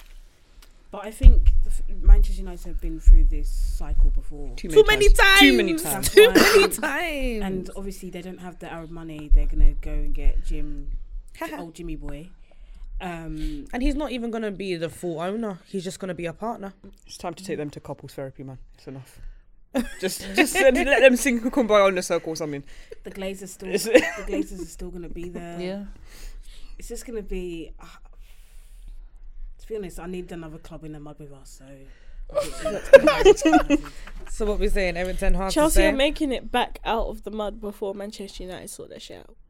But I think the f- Manchester United have been through this cycle before. Too Too many times. Too many times. Too That's many why- times. And obviously they don't have the Arab money. They're gonna go and get Jim, old Jimmy boy, Um, And he's not even going to be the full owner. He's just going to be a partner. It's time to take them to couples therapy, man. It's enough. just just let them sing Kumbaya on the circle or something. the Glazers still, the Glazers are still gonna be there. Yeah. It's just gonna be. Uh, to be honest, I need another club in the mud with us. So. So what we're saying, Erik ten Hag to Chelsea say? are making it back out of the mud before Manchester United sort their shit out.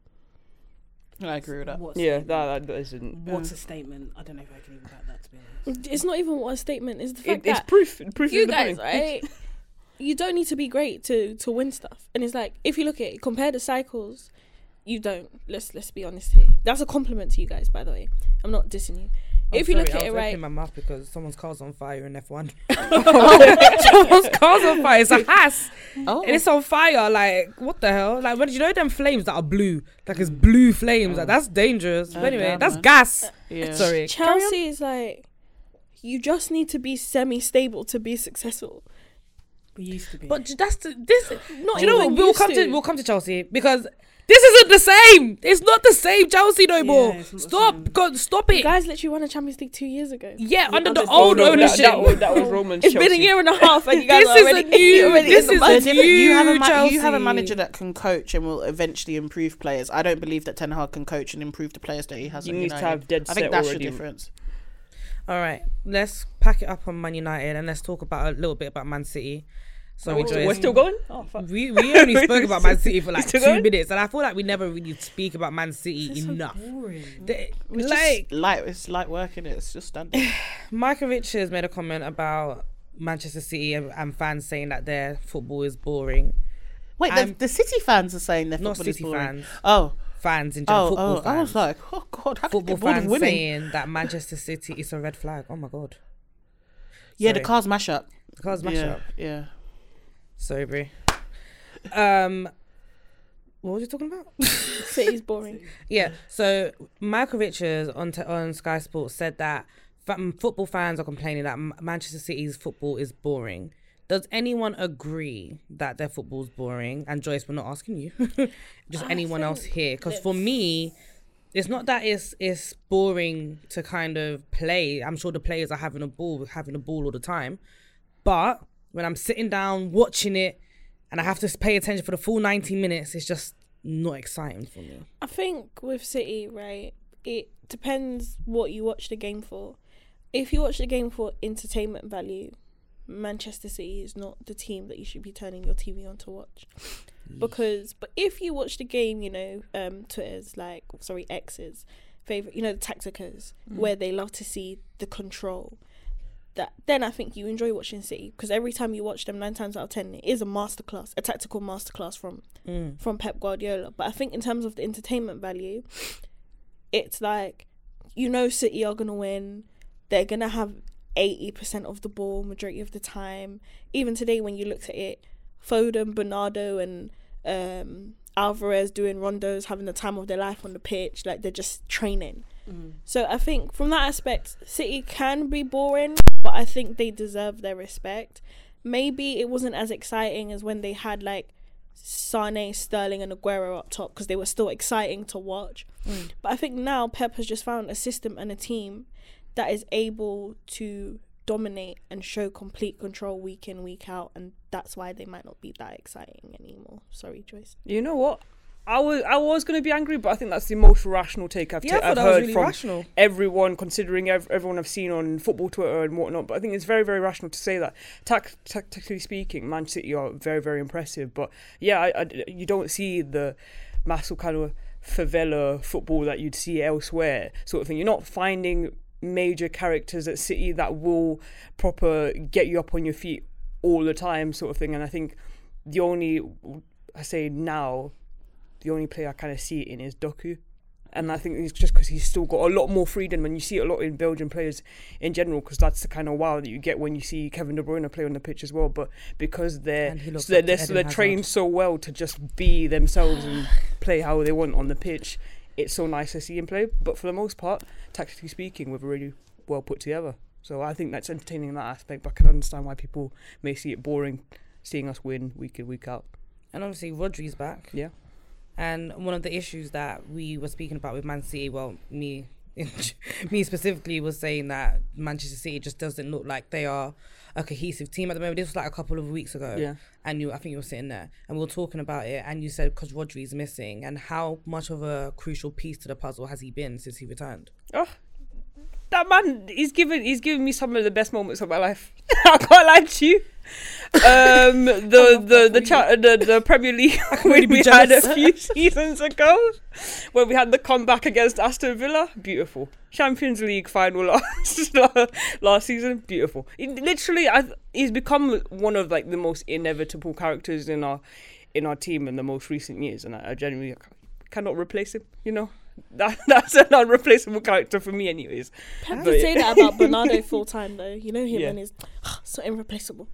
I agree with that. What a Yeah, statement. that, that isn't. What a statement. I don't know if I can even back that, to be honest. It's not even what a statement is. The It, fact it's that proof. Proof you in the guys, pudding. right? You don't need to be great to to win stuff. And it's like, if you look at it, compare the cycles, you don't. Let's let's be honest here. That's a compliment to you guys, by the way. I'm not dissing you. I'm if you sorry, look at I it was right, opening my mouth because someone's car's on fire in F one. Someone's car's on fire. It's a Haas. Oh. And it's on fire. Like, what the hell? Like, when you know them flames that are blue? Like, it's blue flames. Like, that's dangerous. But anyway, damn, that's man. gas. Yeah. Sorry. Carry on. Chelsea is like, you just need to be semi-stable to be successful. We used to be. But that's the, this. Not Do you know what? even We'll used come to. to. we'll come to Chelsea because this isn't the same. It's not the same Chelsea no more. it's not the Stop. same. God, stop it. You guys literally won a Champions League two years ago. yeah, under the under- old Oh, no, ownership. That, that, was, that was Roman's It's Chelsea. been a year and a half, and you guys This are is already, a new- already this in the is mud. a They're different. You have a new ma- you have a Chelsea. manager that can coach and will eventually improve players. I don't believe that Ten Hag can coach and improve the players that he has. You at need to United. have dead I think set that's already. the difference. All right, let's pack it up on Man United and let's talk about a little bit about Man City. Sorry, We're, Joyce. we're still going? Oh, fuck. We we only spoke about Man City for like two Still going? minutes, and I feel like we never really speak about Man City enough. They- It's like just light. It's light work in it. It's just standard. Michael Richards made a comment about Manchester City and, and fans saying that their football is boring. Wait, the, I'm- the City fans are saying their Not football is City boring. fans. Oh, Fans in general, oh, football oh! fans. I was like, oh god, how can you football get bored of fans winning? saying that Manchester City is a red flag. Oh my god. Yeah, the Sorry. cars mash up. The cars mash yeah, up. yeah. Sorry, Brie. Um, what was you talking about? City's boring. Yeah. So Michael Richards on t- on Sky Sports said that fa- football fans are complaining that M- Manchester City's football is boring. Does anyone agree that their football is boring? And Joyce, we're not asking you, just I anyone else think here. Because for me, it's not that it's it's boring to kind of play. I'm sure the players are having a ball, having a ball all the time. But when I'm sitting down watching it, and I have to pay attention for the full ninety minutes, it's just not exciting for me. I think with City, right, it depends what you watch the game for. If you watch the game for entertainment value, Manchester City is not the team that you should be turning your T V on to watch. Because, but if you watch the game, you know, um, Twitter's like, sorry, X's favorite, you know, the tacticas, mm. where they love to see the control. That then I think you enjoy watching City because every time you watch them, nine times out of ten, it is a masterclass, a tactical masterclass from Mm. from Pep Guardiola. But I think in terms of the entertainment value, it's like, you know, City are gonna win. They're gonna have eighty percent of the ball majority of the time. Even today, when you looked at it, Foden, Bernardo, and um, Alvarez doing rondos, having the time of their life on the pitch, like they're just training. Mm. So I think from that aspect, City can be boring, but I think they deserve their respect. Maybe it wasn't as exciting as when they had like Sane, Sterling and Aguero up top because they were still exciting to watch. Mm. But I think now Pep has just found a system and a team that is able to dominate and show complete control week in, week out, and that's why they might not be that exciting anymore. Sorry, Joyce. You know what? I was I was going to be angry, but I think that's the most rational take I've, Yeah, I ta- thought I've that was heard really from rational. everyone, considering ev- everyone I've seen on football Twitter and whatnot. But I think it's very, very rational to say that. Tac- tactically speaking, Man City are very, very impressive. But yeah, I, I, you don't see the massive kind of favela football that you'd see elsewhere, sort of thing. You're not finding major characters at City that will proper get you up on your feet all the time, sort of thing. And I think the only, I say now, the only player I kind of see it in is Doku. And I think it's just because he's still got a lot more freedom, and you see it a lot in Belgian players in general, because that's the kind of wow that you get when you see Kevin De Bruyne play on the pitch as well. But because they're And he looks so they're, up to they're, Eden they're Hazard. trained so well to just be themselves and play how they want on the pitch, it's so nice to see him play. But for the most part, tactically speaking, we're really well put together. So I think that's entertaining in that aspect, but I can understand why people may see it boring, seeing us win week in, week out. And obviously Rodri's back. Yeah. And one of the issues that we were speaking about with Man City, well, me me specifically, was saying that Manchester City just doesn't look like they are a cohesive team at the moment. This was like a couple of weeks ago. Yeah. And you, I think you were sitting there and we were talking about it, and you said because Rodri's missing, and how much of a crucial piece to the puzzle has he been since he returned? Oh, that man, he's given he's given me some of the best moments of my life. I can't lie to you. Um, the the the, cha- the the Premier League really we be had a jealous. few seasons ago, when we had the comeback against Aston Villa, beautiful. Champions League final last last season, beautiful. It, literally, I, he's become one of like the most inevitable characters in our in our team in the most recent years, and I, I genuinely cannot replace him. You know. That, that's an unreplaceable character for me anyways. Pep But did say yeah. that about Bernardo full time though. You know him Yeah. and his so irreplaceable.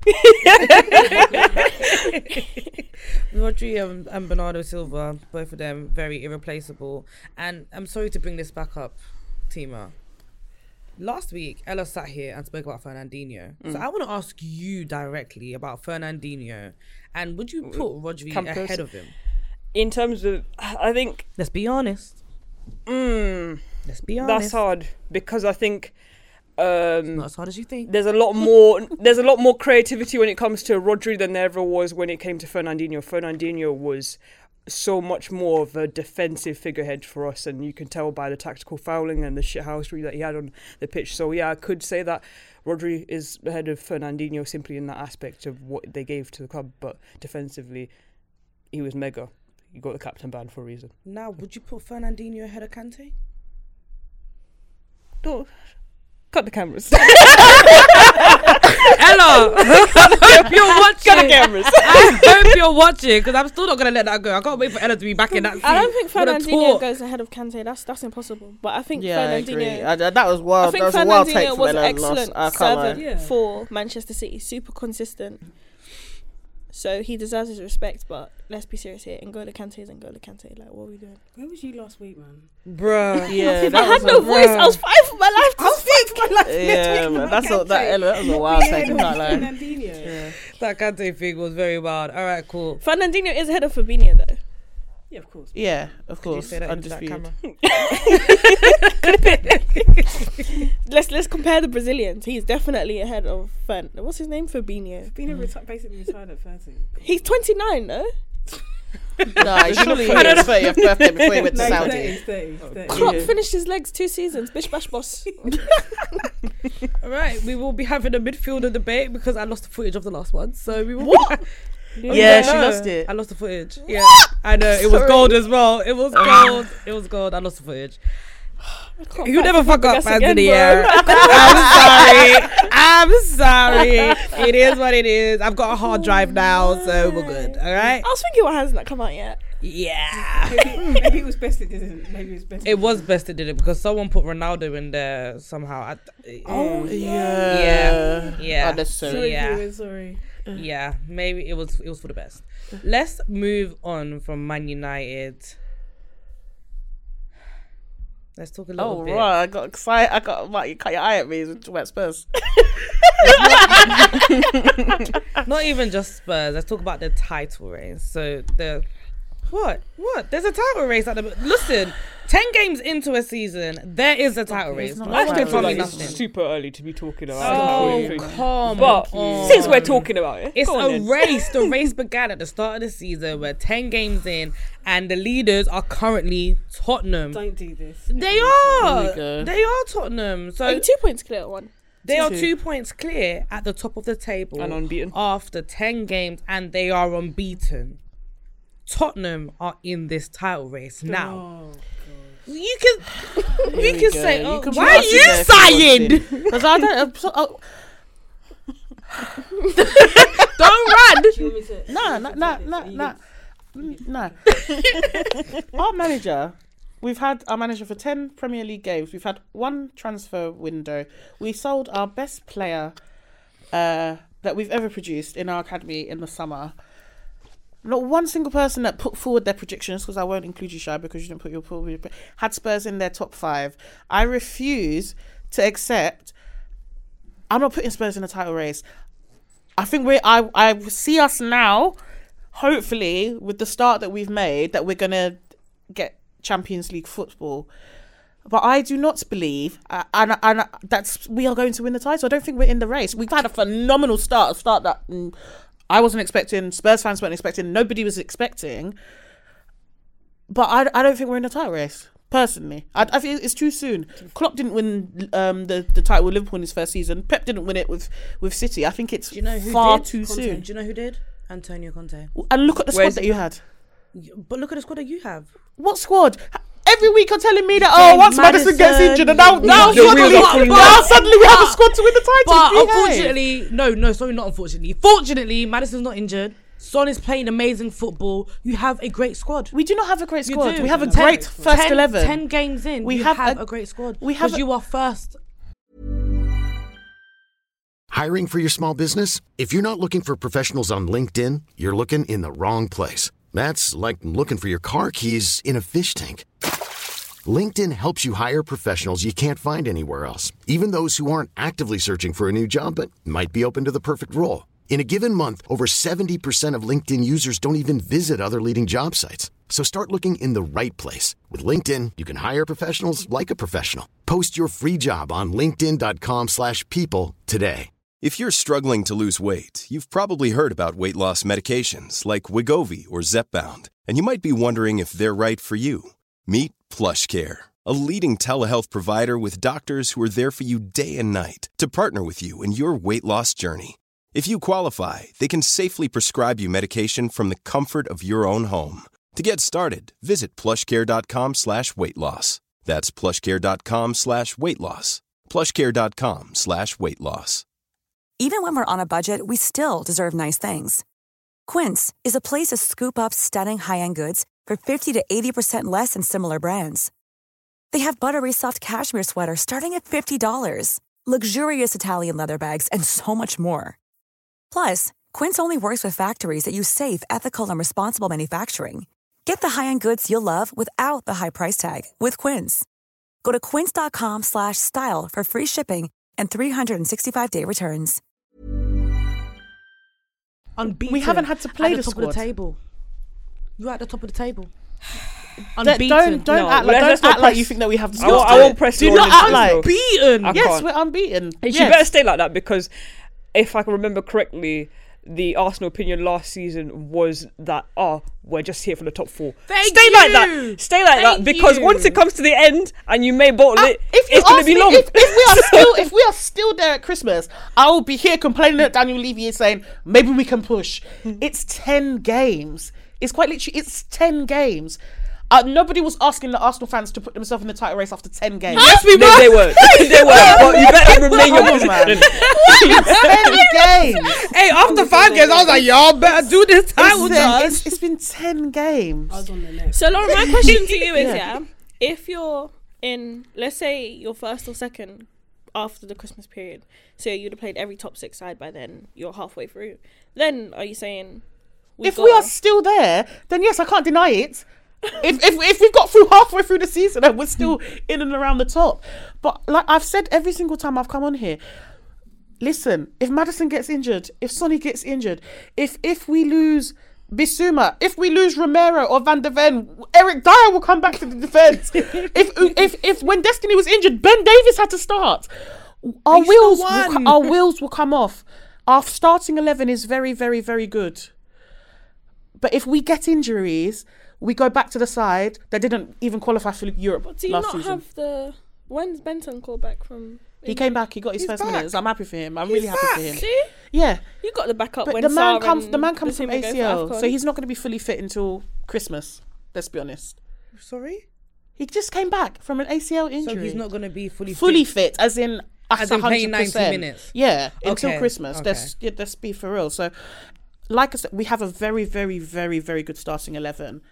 Rodri and, and Bernardo Silva, both of them very irreplaceable. And I'm sorry to bring this back up, Tima. Last week, Ella sat here and spoke about Fernandinho. So I want to ask you directly about Fernandinho. And would you put Rodri Campos. ahead of him? In terms of, I think, Let's be honest. mm, Let's be honest. that's hard because I think um, Not as hard as you think. there's a lot more. There's a lot more creativity when it comes to Rodri than there ever was when it came to Fernandinho. Fernandinho was so much more of a defensive figurehead for us, and you can tell by the tactical fouling and the shithousery that he had on the pitch. So yeah, I could say that Rodri is ahead of Fernandinho simply in that aspect of what they gave to the club, but defensively, he was mega. You got the captain band for a reason. Now, would you put Fernandinho ahead of Kante? No, cut the cameras. Ella, I hope you're watching. Cut the cameras. I hope you're watching, because I'm still not going to let that go. I can't wait for Ella to be back in that seat. I don't think for the Fernandinho talk. goes ahead of Kante. That's that's impossible. But I think Yeah, I agree. Fernandinho. I, that was wild. I think that was a wild take Fernandinho from was Ella excellent loss. I can't lie. servant Yeah. for Manchester City. Super consistent. So he deserves his respect. But let's be serious here. N'Golo Kante is N'Golo Kante. Like, what are we doing? Where was you last week, man? Bruh. Yeah, that I had was no a- voice. I was fighting for my life to speak. my life. Yeah, man, that's a, that Ella. That was a wild take. I can't lie. Fernandinho. Yeah. That Kante thing was very wild. All right, cool. Fernandinho is ahead of Fabinho though. Yeah, of course. Yeah, of Could you course. say that into that Undisputed. camera? Let's let's compare the Brazilians. He's definitely ahead of Fern. What's his name? Fabinho. Being reti- basically retired at thirty. He's twenty-nine, no? Nah, he surely hit his thirtieth birthday before he went to No, Saudi. thirty, thirty, thirty. Klopp finished his legs two seasons. Bish bash boss. All right, we will be having a midfielder debate because I lost the footage of the last one. So we will. What? Be Yeah, she No, lost it. I lost the footage. Yeah, I know. It was gold as well. It was gold. It was gold. I lost the footage. You never fuck up, Anthony. Yeah. I'm sorry. I'm sorry. It is what it is. I've got a hard drive now, so we're good. All right. I was thinking, why hasn't that come out yet? Yeah. Maybe, maybe it was best it didn't. Maybe it was best. It was best it did it because someone put Ronaldo in there somehow. I, Oh Yeah. Yeah. Yeah. Unnecessary. Sorry, Yeah. viewers, sorry. Yeah, maybe it was it was for the best. Let's move on from Man United. Let's talk a little Oh bit. right, I got excited. I got like you cut your eye at me. It's about Spurs. Not even just Spurs. Let's talk about the title race. So the what what? There's a title race at the listen. Ten games into a season, there is a title race. not No like one that. can tell me Like, it's nothing. super early to be talking about. Oh, it. come But on. since we're talking about it, It's go on a then. race. The race began at the start of the season. We're ten games in, and the leaders are currently Tottenham. Don't do this. They are. Here we go. They are Tottenham. So Are you two points clear at one? they are Two. two points clear at the top of the table And unbeaten. after ten games, and they are unbeaten. Tottenham are in this title race now. Oh, You can, you we can go. say, You oh, can why put are us in you there if you want sighing? Because I don't. I'm so, oh, Don't run. do you want me to? no, no, no, no, no, no. Our manager. We've had our manager for ten Premier League games. We've had one transfer window. We sold our best player uh, that we've ever produced in our academy in the summer. Not one single person that put forward their predictions, because I won't include you, Shai, because you didn't put your pool, had Spurs in their top five. I refuse to accept. I'm not putting Spurs in a title race. I think we I I see us now, hopefully, with the start that we've made, that we're gonna get Champions League football. But I do not believe, uh, and and that's we are going to win the title. I don't think we're in the race. We've had a phenomenal start, a start that mm, I wasn't expecting. Spurs fans weren't expecting. Nobody was expecting. But I, I don't think we're in the title race. Personally, I, I think it's too soon. Klopp didn't win um, the the title with Liverpool in his first season. Pep didn't win it with, with City. I think it's Do you know who far did? too Conte. soon. Do you know who did? Antonio Conte. And look at the Where's- squad that you had. But look at the squad that you have. What squad? Every week you're telling me that, oh, once Madison, gets Madison, injured, and now, now, the wheels suddenly, are falling now down. suddenly we have a squad to win the title. But Behave. unfortunately, no, no, sorry, not unfortunately. Fortunately, Madison's not injured. Son is playing amazing football. You have a great squad. We do not have a great You squad. do. We have a Ten- great first ten, eleven. Ten games in, We we have have, a- a, great squad. we have Because a- you are first. Hiring for your small business? If you're not looking for professionals on LinkedIn, you're looking in the wrong place. That's like looking for your car keys in a fish tank. LinkedIn helps you hire professionals you can't find anywhere else, even those who aren't actively searching for a new job but might be open to the perfect role. In a given month, over seventy percent of LinkedIn users don't even visit other leading job sites. So start looking in the right place. With LinkedIn, you can hire professionals like a professional. Post your free job on linkedin.com slash people today. If you're struggling to lose weight, you've probably heard about weight loss medications like Wegovy or Zepbound, and you might be wondering if they're right for you. Meet PlushCare, a leading telehealth provider with doctors who are there for you day and night to partner with you in your weight loss journey. If you qualify, they can safely prescribe you medication from the comfort of your own home. To get started, visit plushcare.com slash weight loss. That's plushcare.com slash weight loss. plushcare.com slash weight loss. Even when we're on a budget, we still deserve nice things. Quince is a place to scoop up stunning high-end goods for fifty to eighty percent less than similar brands. They have buttery soft cashmere sweaters starting at fifty dollars, luxurious Italian leather bags, and so much more. Plus, Quince only works with factories that use safe, ethical, and responsible manufacturing. Get the high-end goods you'll love without the high price tag with Quince. Go to quince.com slash style for free shipping and three sixty-five day returns. Unbeaten. We haven't had to play at the the top squad. of the table. You're at the top of the table. Don't Unbeaten. don't, don't No, act like, let's- don't let's not act like press- you think that we have the I won't- squad. I won't press Do you not on this act one, like though. Beaten. I yes, can't. we're unbeaten. And yes. she better stay like that, because if I can remember correctly, the Arsenal opinion last season was that, oh, we're just here for the top four. Thank Stay like you. that. Stay like Thank that, because you. once it comes to the end and you may bottle Uh, it, if you it's going to ask be me long. If, if we are still, if we are still there at Christmas, I will be here complaining that Daniel Levy is saying maybe we can push. It's ten games. It's quite literally. It's ten games. Uh, nobody was asking the Arsenal fans to put themselves in the title race after ten games. Yes, we they, were. they were. They were. But you better remain your Come on, man. position. ten games. Hey, after five games, I was like, y'all better do this title It's, been- charge. it's, it's been ten games. I was on the next. So, Lauren, my question to you is, Yeah. yeah, if you're in, let's say you're first or second after the Christmas period, so you'd have played every top six side by then, you're halfway through, then are you saying... we've If we are gotta- still there, then yes, I can't deny it. if, if if we've got through halfway through the season and we're still in and around the top. But like I've said every single time I've come on here, listen, if Maddison gets injured, if Sonny gets injured, if if we lose Bissouma, if we lose Romero or Van der Ven, Eric Dyer will come back to the defence. if if if when Destiny was injured, Ben Davies had to start. Our He still wheels will, won. co- our wheels will come off. Our starting eleven is very, very, very good. But if we get injuries, we go back to the side that didn't even qualify for Europe But do you last not season. have the... When's Benton called back from... He came back. He got his He's first back. minutes. I'm happy for him. I'm He's really happy back. for him. See? Yeah, You got the backup but when the man Sarr comes. and The man comes from Basuma go for A C L, AFCON. so he's not going to be fully fit until Christmas. Let's be honest. Sorry? He just came back from an A C L So injury. he's not going to be fully fully fit. fit, as in As in playing one hundred percent. ninety minutes? Yeah, until Okay, Christmas. okay. Let's yeah, let's be for real. So, like I said, we have a very, very, very, very good starting eleven.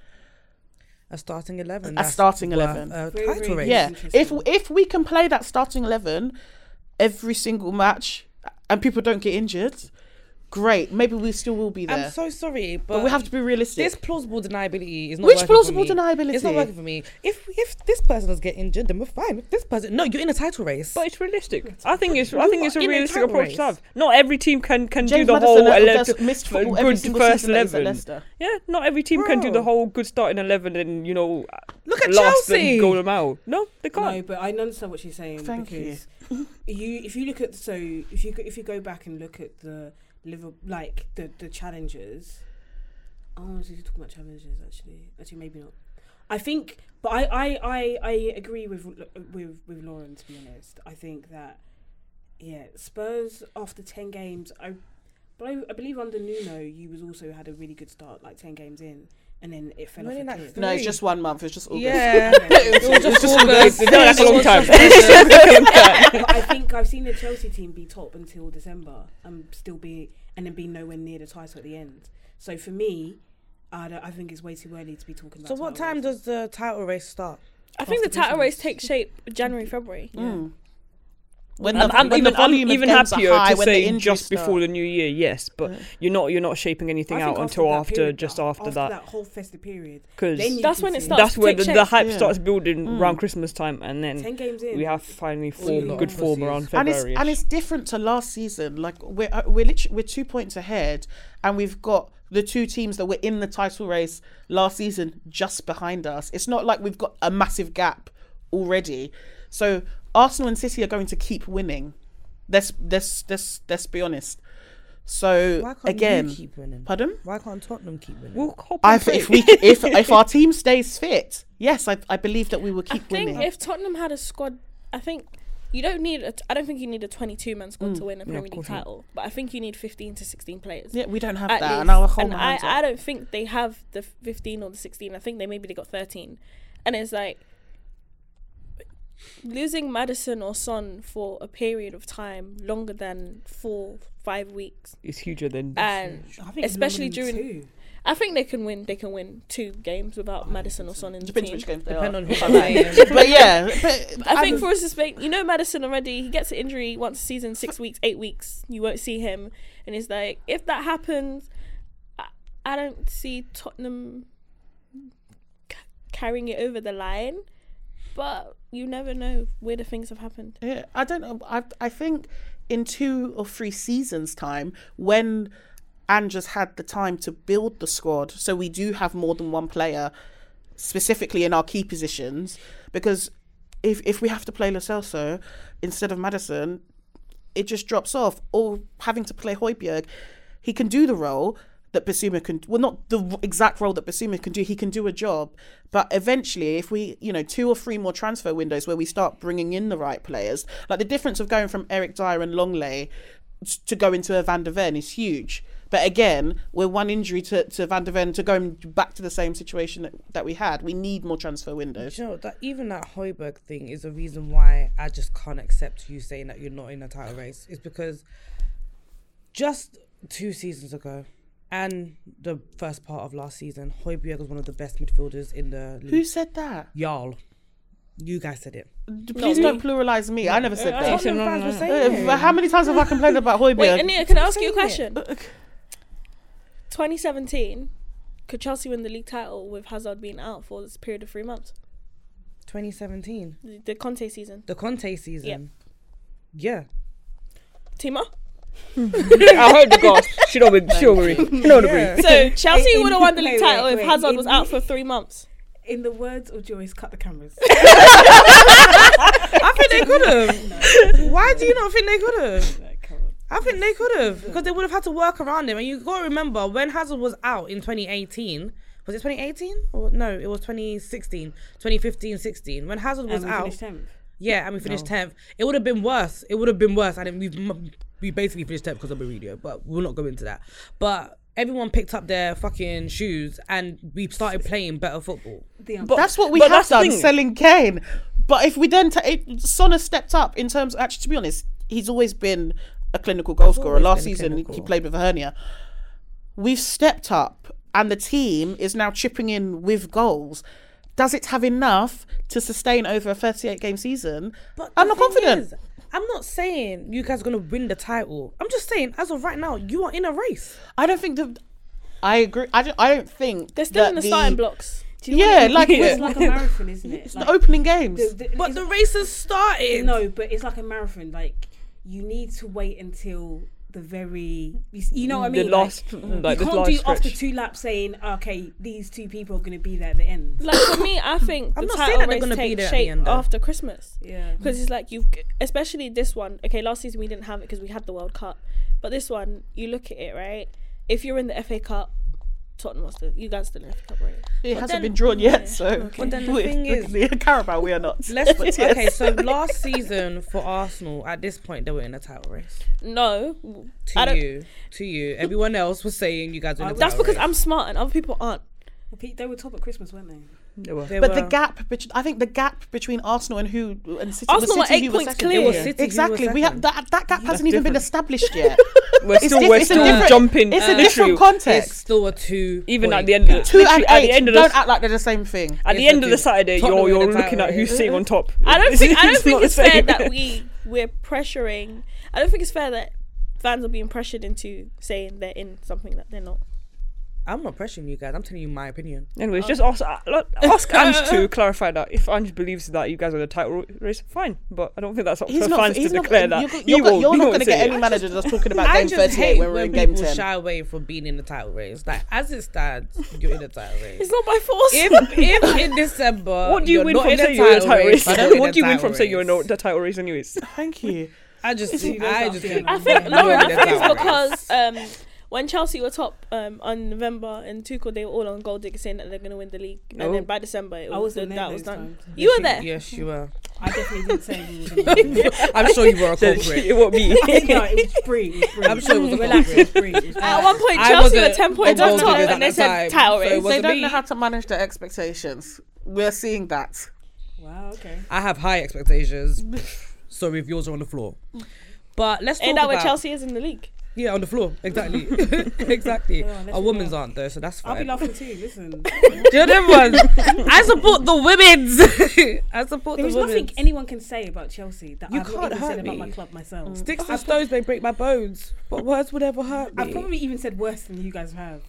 A starting eleven. A that's starting worth eleven. A Very, title very race. Yeah, interesting. if if we can play that starting eleven every single match and people don't get injured, great. Maybe we still will be there. I'm so sorry, but, but we have to be realistic. This plausible deniability is not Which working plausible for me. deniability? It's not working for me. If if this person does get injured, then we're fine. If this person, no, you're in a title race. But it's realistic. I think it's. I think it's a in a realistic title approach race. to have. Not every team can can James do the Maddison whole does eleven. missed football every Good single first season that he's at eleven. Leicester. Yeah, not every team can do Bro. the whole good starting eleven and you know Look at last Chelsea. and goal them out. No, they can't. No, but I understand what she's saying. Thank because you. If you look at so if you go- if you go back and look at the Liverpool like the the challengers. Oh, so you're talking about challenges actually. Actually, maybe not. I think, but I I, I, I agree with with with Lauren. To be honest, I think that yeah, Spurs after ten games. I, but I, I believe under Nuno, you was also had a really good start, like ten games in, and then it fell Only off a like cliff. No, it's just one month. It's just August. Yeah, it was just August. It's not like a long time. But I think I've seen the Chelsea team be top until December and still be and then be nowhere near the title at the end. So for me, I, don't, I think it's way too early to be talking about. So what title time races. does the title race start? I think the After title race Christmas. takes shape January, February. Mm. When I'm, the, I'm when even, the volume I'm of even games are happier high, to when the say injuries just start. before the new year, yes, but you're not you're not shaping anything I out think until that after period, just though, after, after that. that whole festive period. 'Cause Then you That's can when it see- starts. That's where take the, shape. the hype Yeah. starts building Mm. around Christmas time, and then Ten games in. we have finally All form, the good form opposites. around and it's February. and it's different to last season. Like we're uh, we're literally, we're two points ahead, and we've got the two teams that were in the title race last season just behind us. It's not like we've got a massive gap already. So Arsenal and City are going to keep winning. Let's let's let's let's be honest. So Why can't again, you keep winning? pardon? Why can't Tottenham keep winning? We'll hop I on if play. we if if our team stays fit, yes, I I believe that we will I keep think winning. if Tottenham had a squad, I think you don't need. A, I don't think you need a twenty-two man squad to win a Premier League course not. title, but I think you need fifteen to sixteen players. Yeah, we don't have at that, least. and I'll hold And my I, hands I up. don't think they have the fifteen or the sixteen. I think they maybe they got thirteen, and it's like losing Maddison or Son for a period of time longer than four, five weeks, It's huger than and I think it's especially longer than during. two. I think they can win. They can win two games without Madison or Son in the Depends team. which games they Depend are. on who's playing. But yeah, but I think I'm- for us to speak, you know, Madison already, he gets an injury once a season, six weeks, eight weeks, you won't see him. And it's like, if that happens, I, I don't see Tottenham c- carrying it over the line. But you never know. Weirder things have happened. Yeah, I don't know. I I think in two or three seasons' time, when Andrew's had the time to build the squad, so we do have more than one player, specifically in our key positions, because if if we have to play Lo Celso instead of Maddison, it just drops off. Or having to play Højbjerg, he can do the role that Basuma can, well, not the exact role that Basuma can do, he can do a job, but eventually if we, you know, two or three more transfer windows where we start bringing in the right players, like the difference of going from Eric Dyer and Longley to go into a Van der Ven is huge. But again, we're one injury to, to Van der Ven to going back to the same situation that, that we had. We need more transfer windows. You know, that even that Højbjerg thing is a reason why I just can't accept you saying that you're not in a title race. It's because just two seasons ago and the first part of last season, Højbjerg was one of the best midfielders in the league. Who said that? Y'all. You guys said it. Please don't pluralise me. I never said Uh, that. Tottenham no, fans no, were no. saying Uh, it. how many times have I complained about Højbjerg? Wait, Ania, can I ask you a saying question? twenty seventeen, could Chelsea win the league title with Hazard being out for this period of three months? twenty seventeen. The, the Conte season. The Conte season. Yep. Yeah. Timo? I heard the gasp. She don't agree. She don't agree. She don't agree. So Chelsea In- would have won the wait, league title wait, if wait. Hazard In- was out for three months. In the words of Joyce, cut the cameras. I think they could have. Why do you not think they could have? I think they could have, because they would have had to work around him. And you got to remember, when Hazard was out in twenty eighteen, was it twenty eighteen? Or no, it was twenty sixteen, twenty fifteen, sixteen. When Hazard was And we out, finished tenth. yeah, and we finished tenth. It would have been worse. It would have been worse. And we we basically finished tenth because of Mourinho, but we'll not go into that. But everyone picked up their fucking shoes and we started playing better football. But that's what we but have that's the done, thing. selling Kane. But if we then, ta- it, Son has stepped up in terms, actually, to be honest, he's always been a clinical goal scorer. always Last been a season, he, clinical. he played with a hernia. We've stepped up and the team is now chipping in with goals. Does it have enough to sustain over a thirty-eight game season? But I'm the not thing confident. is, I'm not saying you guys are gonna win the title. I'm just saying, as of right now, you are in a race. I don't think the. I agree. I don't. I don't think They're still that in the, starting blocks. Do you know Yeah, what I mean? like it's it's like a marathon, isn't it? It's Like, the opening games. the- the- But it's- the race has started. No, but it's like a marathon. Like you need to wait until the very, you, s- you know what I The mean? last- like, like you the can't last do stretch. after two laps saying, okay, these two people are going to be there at the end. Like for me, I think I'm the not saying title that they're race gonna be takes there at the shape end, though. after Christmas. Yeah, Because it's like you've, especially this one. Okay, last season we didn't have it because we had the World Cup, but this one, you look at it, right? If you're in the F A Cup, Tottenham are still, you guys still in the F A Cup, right? It But hasn't then- been drawn yet, so. But then the we're- thing is- the Carabao, we are not. Let's But yes. okay. So last season for Arsenal, at this point, they were in a title race. No, To I don't. you, to you, everyone else was saying you guys were in a That's title because race. I'm smart and other people aren't. Well, Pete, they were top at Christmas, weren't they? They were. They But the were- gap, bet- I think the gap between Arsenal and who and City, Arsenal was were City eight who was points second. clear. It was Yeah. City City who exactly. was We have second. that. That gap hasn't even been established yet. We're still, diff- we're it's a still different- jumping. It's a uh, different literally, It's context. still a two. Even at point the end of gap. the- Two and literally, at the eight. end of Don't the- act like they're the same thing. At the It's end a of the two. Saturday, Tottenham you're win you're the looking title at who's race. sitting on top. I don't It's- think. I don't it's think not it's the fair same. that we we're pressuring. I don't think it's fair that fans are being pressured into saying they're in something that they're not. I'm not pressuring you guys. I'm telling you my opinion. Anyways, just ask uh, look, ask Ange to clarify that. If Ange believes that you guys are the title race, fine. But I don't think that's up He's to not. fans to He's not. declare that. You're, He you're, won't- you're he not won't going to say get it. any manager that's talking about I game just thirty-eight hate when we're when in game people ten. shy away from being in the title race. Like as it stands, you're in the title race. It's not by force. if if in December, What do you you're win not from in the saying you're in the title race? you're not in What the do you win title from saying you're in race. the title race, anyways? Thank you. I just, See, I that's just not think. fair. I think you're no, in I the think it's title because race. um, when Chelsea were top um, on November and Tuchel, they were all on gold digger saying that they're going to win the league, No. and then by December, it I was wasn't the, there that was those done. times. You were Yes, there. Yes, you were. I definitely didn't say we were going to win. I'm sure you were a culprit. It won't be. No, it was free. It was free. I'm sure it was a Relax, culprit. it was free. It was free. At one point, I Chelsea were wasn't ten a points goal off top, digger at and they that said time, title so it race. was- They wasn't don't me. know how to manage their expectations. We're seeing that. Wow, okay. I have high expectations. Sorry if yours are on the floor. But let's talk Ain't that about where Chelsea is in the league? Yeah, on the floor. Exactly. exactly. Oh, let's Our be women's laugh. aren't though, so that's I'll be fine. laughing too. Listen, You're them ones. I support the women's. I support there the is women's. nothing anyone can say about Chelsea that You I've can't not even hurt said about me. my club myself. Sticks and stones may break my bones, but words would never hurt me. I've probably even said worse than you guys have.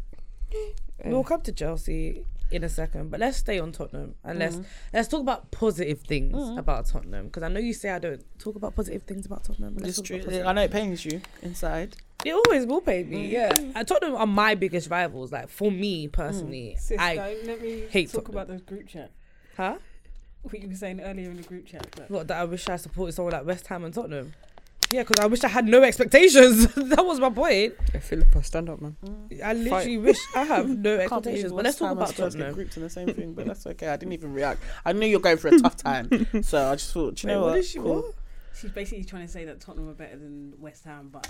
We'll come to Chelsea in a second, but let's stay on Tottenham and let's let's talk about positive things about Tottenham, because I know you say I don't talk about positive things about Tottenham. But let's It's talk about true. positive I know it pains you inside. It always will pay me, yeah. And Tottenham are my biggest rivals. Like for me personally, Sis, I don't let me hate talk Tottenham. about the group chat. huh? What you were saying earlier in the group chat. But What, that I wish I supported someone like West Ham and Tottenham. Yeah, because I wish I had no expectations. That was my point. Yeah, Philippa, stand up, man. I literally wish I have no Can't believe expectations. But let's West talk Ham about and Spurs get Tottenham. grouped in the same thing, but that's okay. I didn't even react. I knew you're going through a tough time, so I just thought, do you Wait, know what what? is she? Cool. What? she's basically trying to say that Tottenham are better than West Ham, but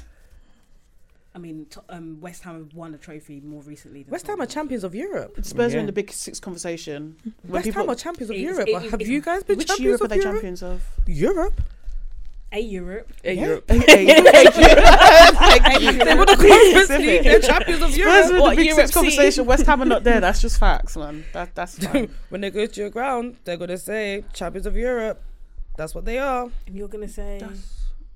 I mean, to, um, West Ham have won a trophy more recently. Than West Ham are Tottenham. champions of Europe. Spurs are Yeah. in the big six conversation. When West people- Ham are champions of It's- Europe. it- Have it's- you guys been which champions Europe are of they Europe? champions of? Europe. A Europe. Hey, Europe. Thank you. Thank you. They were the Conference League. They're champions of Spurs Europe. are in the What, big Europe six C? conversation. West Ham are not there. That's just facts, man. That that's fine. When they go to your ground, they're gonna say champions of Europe. That's what they are. And you're gonna say. That's-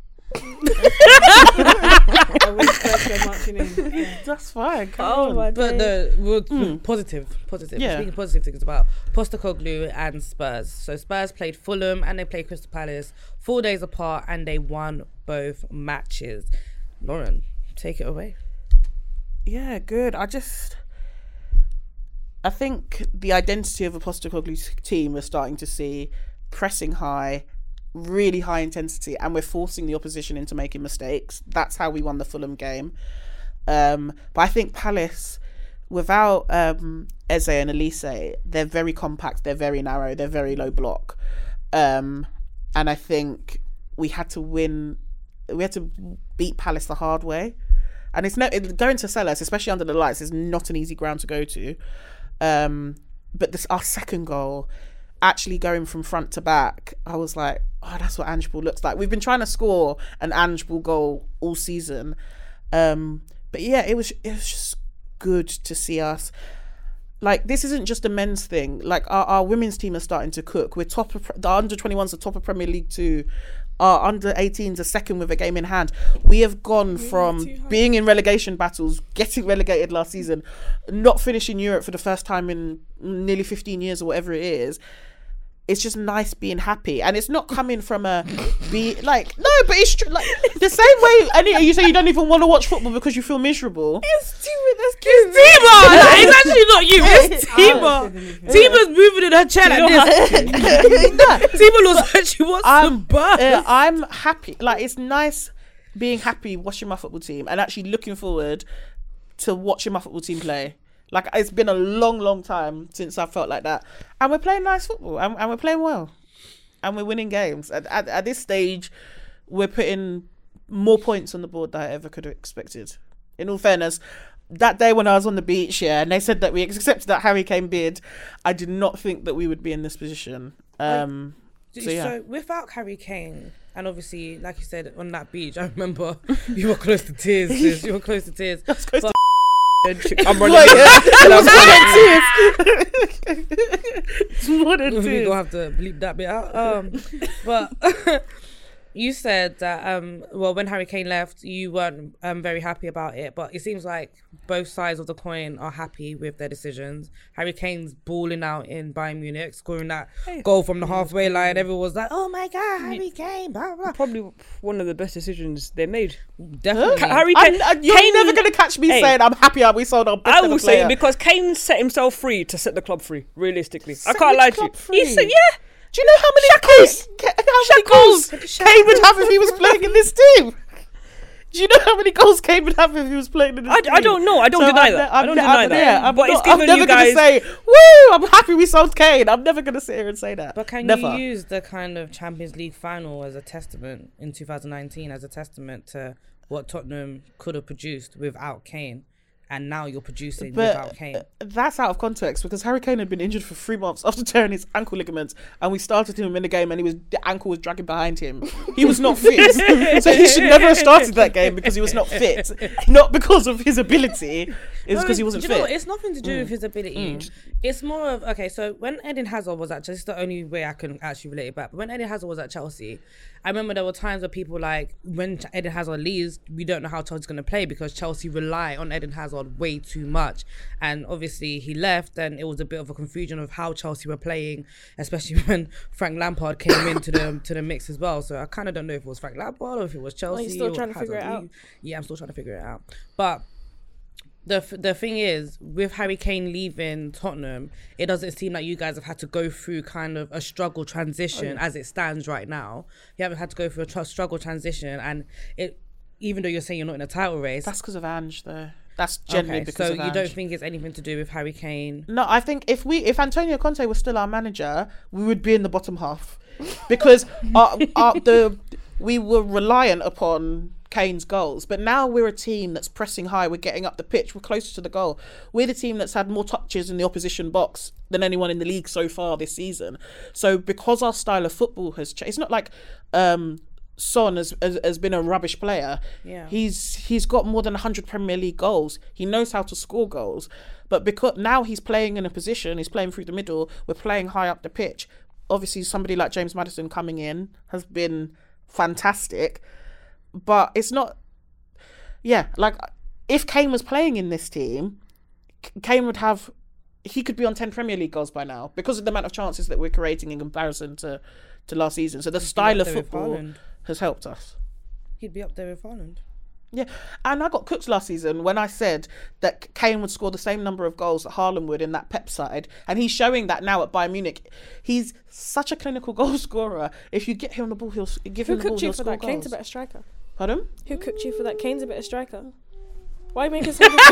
I wish Spurs go marching in. Yeah. That's fine. Come Oh on. my But days. the well, positive, positive. Yeah. Speaking positive things about Postecoglou and Spurs. So Spurs played Fulham and they played Crystal Palace four days apart, and they won both matches. Lauren, take it away. Yeah, good. I just, I think the identity of a Postecoglou's team we're starting to see pressing high, really high intensity, and we're forcing the opposition into making mistakes. That's how we won the Fulham game. Um, but I think Palace, without um, Eze and Elise, they're very compact, they're very narrow, they're very low block. Um, and I think we had to win, we had to beat Palace the hard way. And it's no it, going to Selhurst, especially under the lights, is not an easy ground to go to. Um, but this our second goal, actually going from front to back, I was like, oh, that's what Ange Ball looks like. We've been trying to score an Ange Ball goal all season. Um, but yeah, it was it was just good to see us. Like, this isn't just a men's thing. Like, our, our women's team are starting to cook. We're top of, the under twenty-ones are top of Premier League two. our under eighteens are second with a game in hand. We have gone from being in relegation battles, getting relegated last season, not finishing Europe for the first time in nearly fifteen years or whatever it is. It's just nice being happy, and it's not coming from a be like no, but it's true. Like the same way. And you say you don't even want to watch football because you feel miserable. It's Tima. That's it's Tima. Like, it's actually not you. It's Tima. Tima's moving in her chair like this. Tima looks like she wants I'm, some buzz. Uh, I'm happy. Like it's nice being happy watching my football team and actually looking forward to watching my football team play. Like, it's been a long, long time since I felt like that. And we're playing nice football. And, and we're playing well. And we're winning games. At, at, at this stage, we're putting more points on the board than I ever could have expected. In all fairness, that day when I was on the beach, yeah, and they said that we accepted that Harry Kane bid, I did not think that we would be in this position. Um, so, so, yeah. so, without Harry Kane, and obviously, like you said, on that beach, I remember you were close to tears, sis. You were close to tears. I was close but, to I'm running. Wait, it was more than tears. It's more than We're tears. gonna have to bleep that bit out. Um, but you said that um, well, when Harry Kane left, you weren't um, very happy about it. But it seems like both sides of the coin are happy with their decisions. Harry Kane's balling out in Bayern Munich, scoring that hey. goal from the halfway line. Everyone was like, "Oh my god, Harry Kane!" Blah, blah. Probably one of the best decisions they made. Definitely, Huh? Harry Kane. I'm, you're Kane, never gonna catch me hey, saying I'm happy how we sold our best I will say player. because Kane set himself free to set the club free. Realistically, set I can't lie to you. Free. He said, "Yeah." Do you know how many Shackles, Kane, how many goals Kane would have if he was playing in this team? Do you know how many goals Kane would have if he was playing in this I, team? I don't know. I don't so deny I'm, that. I'm, I don't I'm, deny I'm, that. Yeah, I'm but not, it's given I'm never you guys. Gonna say, "Woo! I'm happy we sold Kane." I'm never gonna sit here and say that. But can never. you use the kind of Champions League final as a testament in two thousand nineteen as a testament to what Tottenham could have produced without Kane? And now you're producing but without Kane. That's out of context because Harry Kane had been injured for three months after tearing his ankle ligaments, and we started him in the game, and he was the ankle was dragging behind him. He was not fit, so he should never have started that game because he was not fit, not because of his ability. It's because no, he wasn't you fit. Know what? It's nothing to do mm. with his ability. Mm. It's more of okay. So when Eden Hazard was at Chelsea, this is the only way I can actually relate it back. But when Eden Hazard was at Chelsea, I remember there were times where people were like, when Eden Hazard leaves, we don't know how Chelsea's going to play because Chelsea rely on Eden Hazard way too much. And obviously he left, and it was a bit of a confusion of how Chelsea were playing, especially when Frank Lampard came into the to the mix as well. So I kind of don't know if it was Frank Lampard or if it was Chelsea. Are you still or trying to Hazard. figure it out? Yeah, I'm still trying to figure it out. But the the thing is, with Harry Kane leaving Tottenham, it doesn't seem like you guys have had to go through kind of a struggle transition oh, yeah. as it stands right now. You haven't had to go through a tr- struggle transition, and it even though you're saying you're not in a title race, that's because of Ange, though. That's generally okay, because so of Ange. you don't think it's anything to do with Harry Kane? No, I think if we if Antonio Conte was still our manager, we would be in the bottom half because our, our, the we were reliant upon Kane's goals, but now we're a team that's pressing high. We're getting up the pitch. We're closer to the goal. We're the team that's had more touches in the opposition box than anyone in the league so far this season. So because our style of football has changed, it's not like um, Son has, has has been a rubbish player. Yeah, he's he's got more than one hundred Premier League goals. He knows how to score goals, but because now he's playing in a position, he's playing through the middle. We're playing high up the pitch. Obviously, somebody like James Maddison coming in has been fantastic. But it's not, yeah, like if Kane was playing in this team, Kane would have, he could be on ten Premier League goals by now because of the amount of chances that we're creating in comparison to, to last season. So the He'd style of football has helped us. He'd be up there with Haaland. Yeah, and I got cooked last season when I said that Kane would score the same number of goals that Haaland would in that Pep side, and he's showing that now at Bayern Munich. He's such a clinical goal scorer. If you get him the ball, he'll give Who him the ball. Who cooked you he'll for score that? goals. Kane's a better striker. Pardon? Who cooked you for that? Kane's a better striker. Why make us have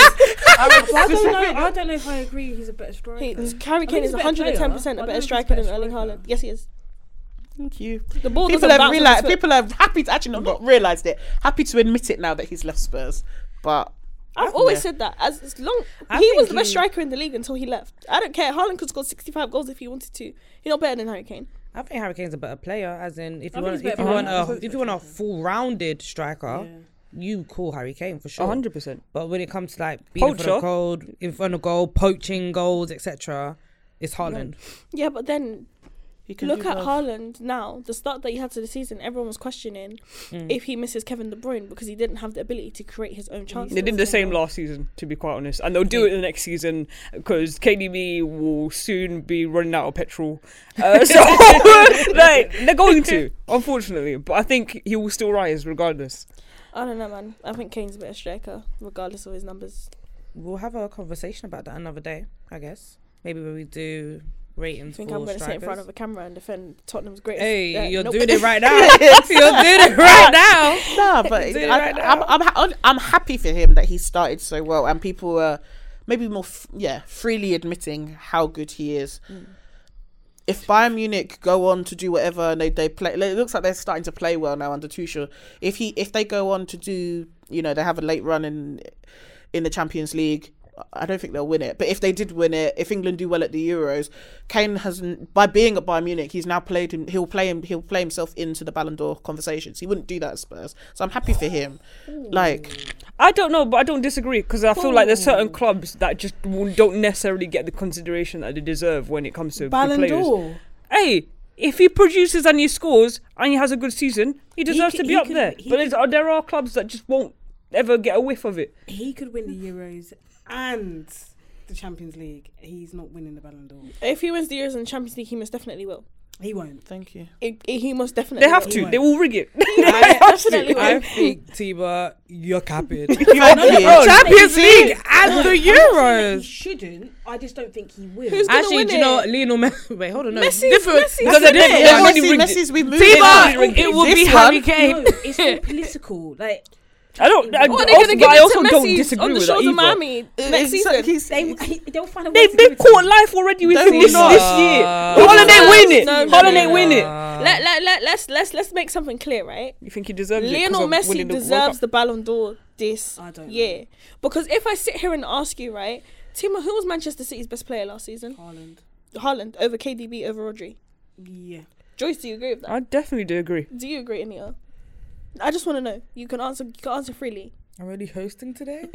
I, I don't know. I don't know if I agree. He's a better striker. He, Harry Kane is one hundred ten percent a better striker than Erling Haaland. Yes, he is. Thank you. The ball people have realized. People are happy to actually not, not realised it. Happy to admit it now that he's left Spurs. But I've always yeah. said that. As, as long I he was the best he, striker in the league until he left. I don't care. Haaland could score sixty-five goals if he wanted to. He's not better than Harry Kane. I think Harry Kane's a better player. As in, if you want, if you want a, if you want a full-rounded striker. Yeah. You call Harry Kane for sure, one hundred percent. But when it comes to like being in front of goal, in front of goal, poaching goals, et cetera, it's Haaland. Yeah, but then He can Look do at both. Haaland now. The start that he had to the season, everyone was questioning Mm. if he misses Kevin De Bruyne because he didn't have the ability to create his own chances. They did the same last season, to be quite honest, and they'll do it the next season because K D B will soon be running out of petrol. Uh, so like, they're going to, unfortunately, but I think he will still rise regardless. I don't know, man. I think Kane's a better striker, regardless of his numbers. We'll have a conversation about that another day, I guess. Maybe when we do ratings I think for I'm going to sit in strikers. front of a camera and defend Tottenham's greatest. Hey, uh, you're nope. doing it right now. You're doing it right now. No, but Doing it I, right I'm, now. I'm, ha- I'm happy for him that he started so well, and people are maybe more, f- yeah, freely admitting how good he is. Mm. If Bayern Munich go on to do whatever and they, they play, it looks like they're starting to play well now under Tuchel. If he if they go on to do, you know, they have a late run in in the Champions League, I don't think they'll win it. But if they did win it, if England do well at the Euros, Kane hasn't, by being at Bayern Munich, he's now played him. He'll play him. He'll play himself into the Ballon d'Or conversations. He wouldn't do that at Spurs, so I'm happy for him. Like, I don't know, but I don't disagree because I feel like there's certain clubs that just w- don't necessarily get the consideration that they deserve when it comes to good Ballon players. d'Or. Hey, if he produces and he scores and he has a good season, he deserves could- to be he up could- there. he But there's, uh, there are clubs that just won't ever get a whiff of it. He could win the Euros and the Champions League. He's not winning the Ballon d'Or. If he wins the Euros and Champions League, he most definitely will. He won't. thank you. It, it, he most definitely They have will. to. won't. They will rig it. I, Definitely I will. think, Tiba, you're capping. Thank you. Champions League and the He Euros. shouldn't. I just don't think he will. Who's gonna Actually, win do you know it? what? Lionel Messi. Wait, hold on. No. Messi, Different. Messi. Because That's they it. didn't- Yeah, Messi, already rigged it. Messi's, we've moved Tiba, on. it will be This Harry one- Kane. No, it's all political. Like I don't. I, What are they also, going to but give I it also to don't Messi disagree on the with shores that of either. Miami It's- next season? he's- they, they'll find a way. They've to they've give it to caught him. life already with No, him this, not. this year. No, Holland no, ain't win it. no, no, Holland no, ain't win it. Let, let, let, let's, let's, let's make something clear, right? You think he deserves it? 'cause Lionel of Messi winning the World deserves Cup? the Ballon d'Or this I don't know. year. Because if I sit here and ask you, right, Timo, who was Manchester City's best player last season? Haaland. Haaland over K D B over Rodri. Yeah. Joyce, do you agree with that? I definitely do agree. Do you agree, Anita? I just want to know. You can answer. You can answer freely. I'm really hosting today.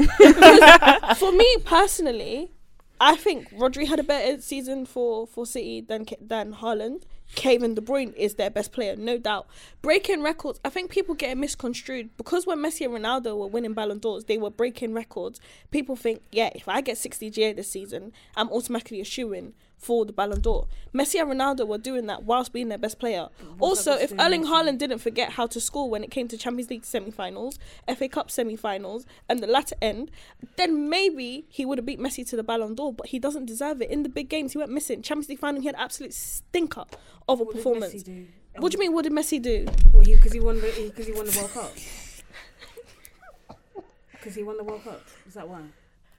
For me personally, I think Rodri had a better season for, for City than Ke- than Haaland. Kevin De Bruyne is their best player, no doubt. Breaking records, I think people get it misconstrued because when Messi and Ronaldo were winning Ballon d'Ors, they were breaking records. People think, yeah, if I get sixty G A this season, I'm automatically a shoo-in for the Ballon d'Or. Messi and Ronaldo were doing that whilst being their best player. Also, if Erling Haaland didn't forget how to score when it came to Champions League semi-finals, F A Cup semi-finals, and the latter end, then maybe he would have beat Messi to the Ballon d'Or, but he doesn't deserve it. In the big games, he went missing. Champions League final, he had an absolute stinker of a What did performance. Messi do? What do you mean, what did Messi do? Well, he because he won the because he won the World Cup. Because he won the World Cup. Is that why?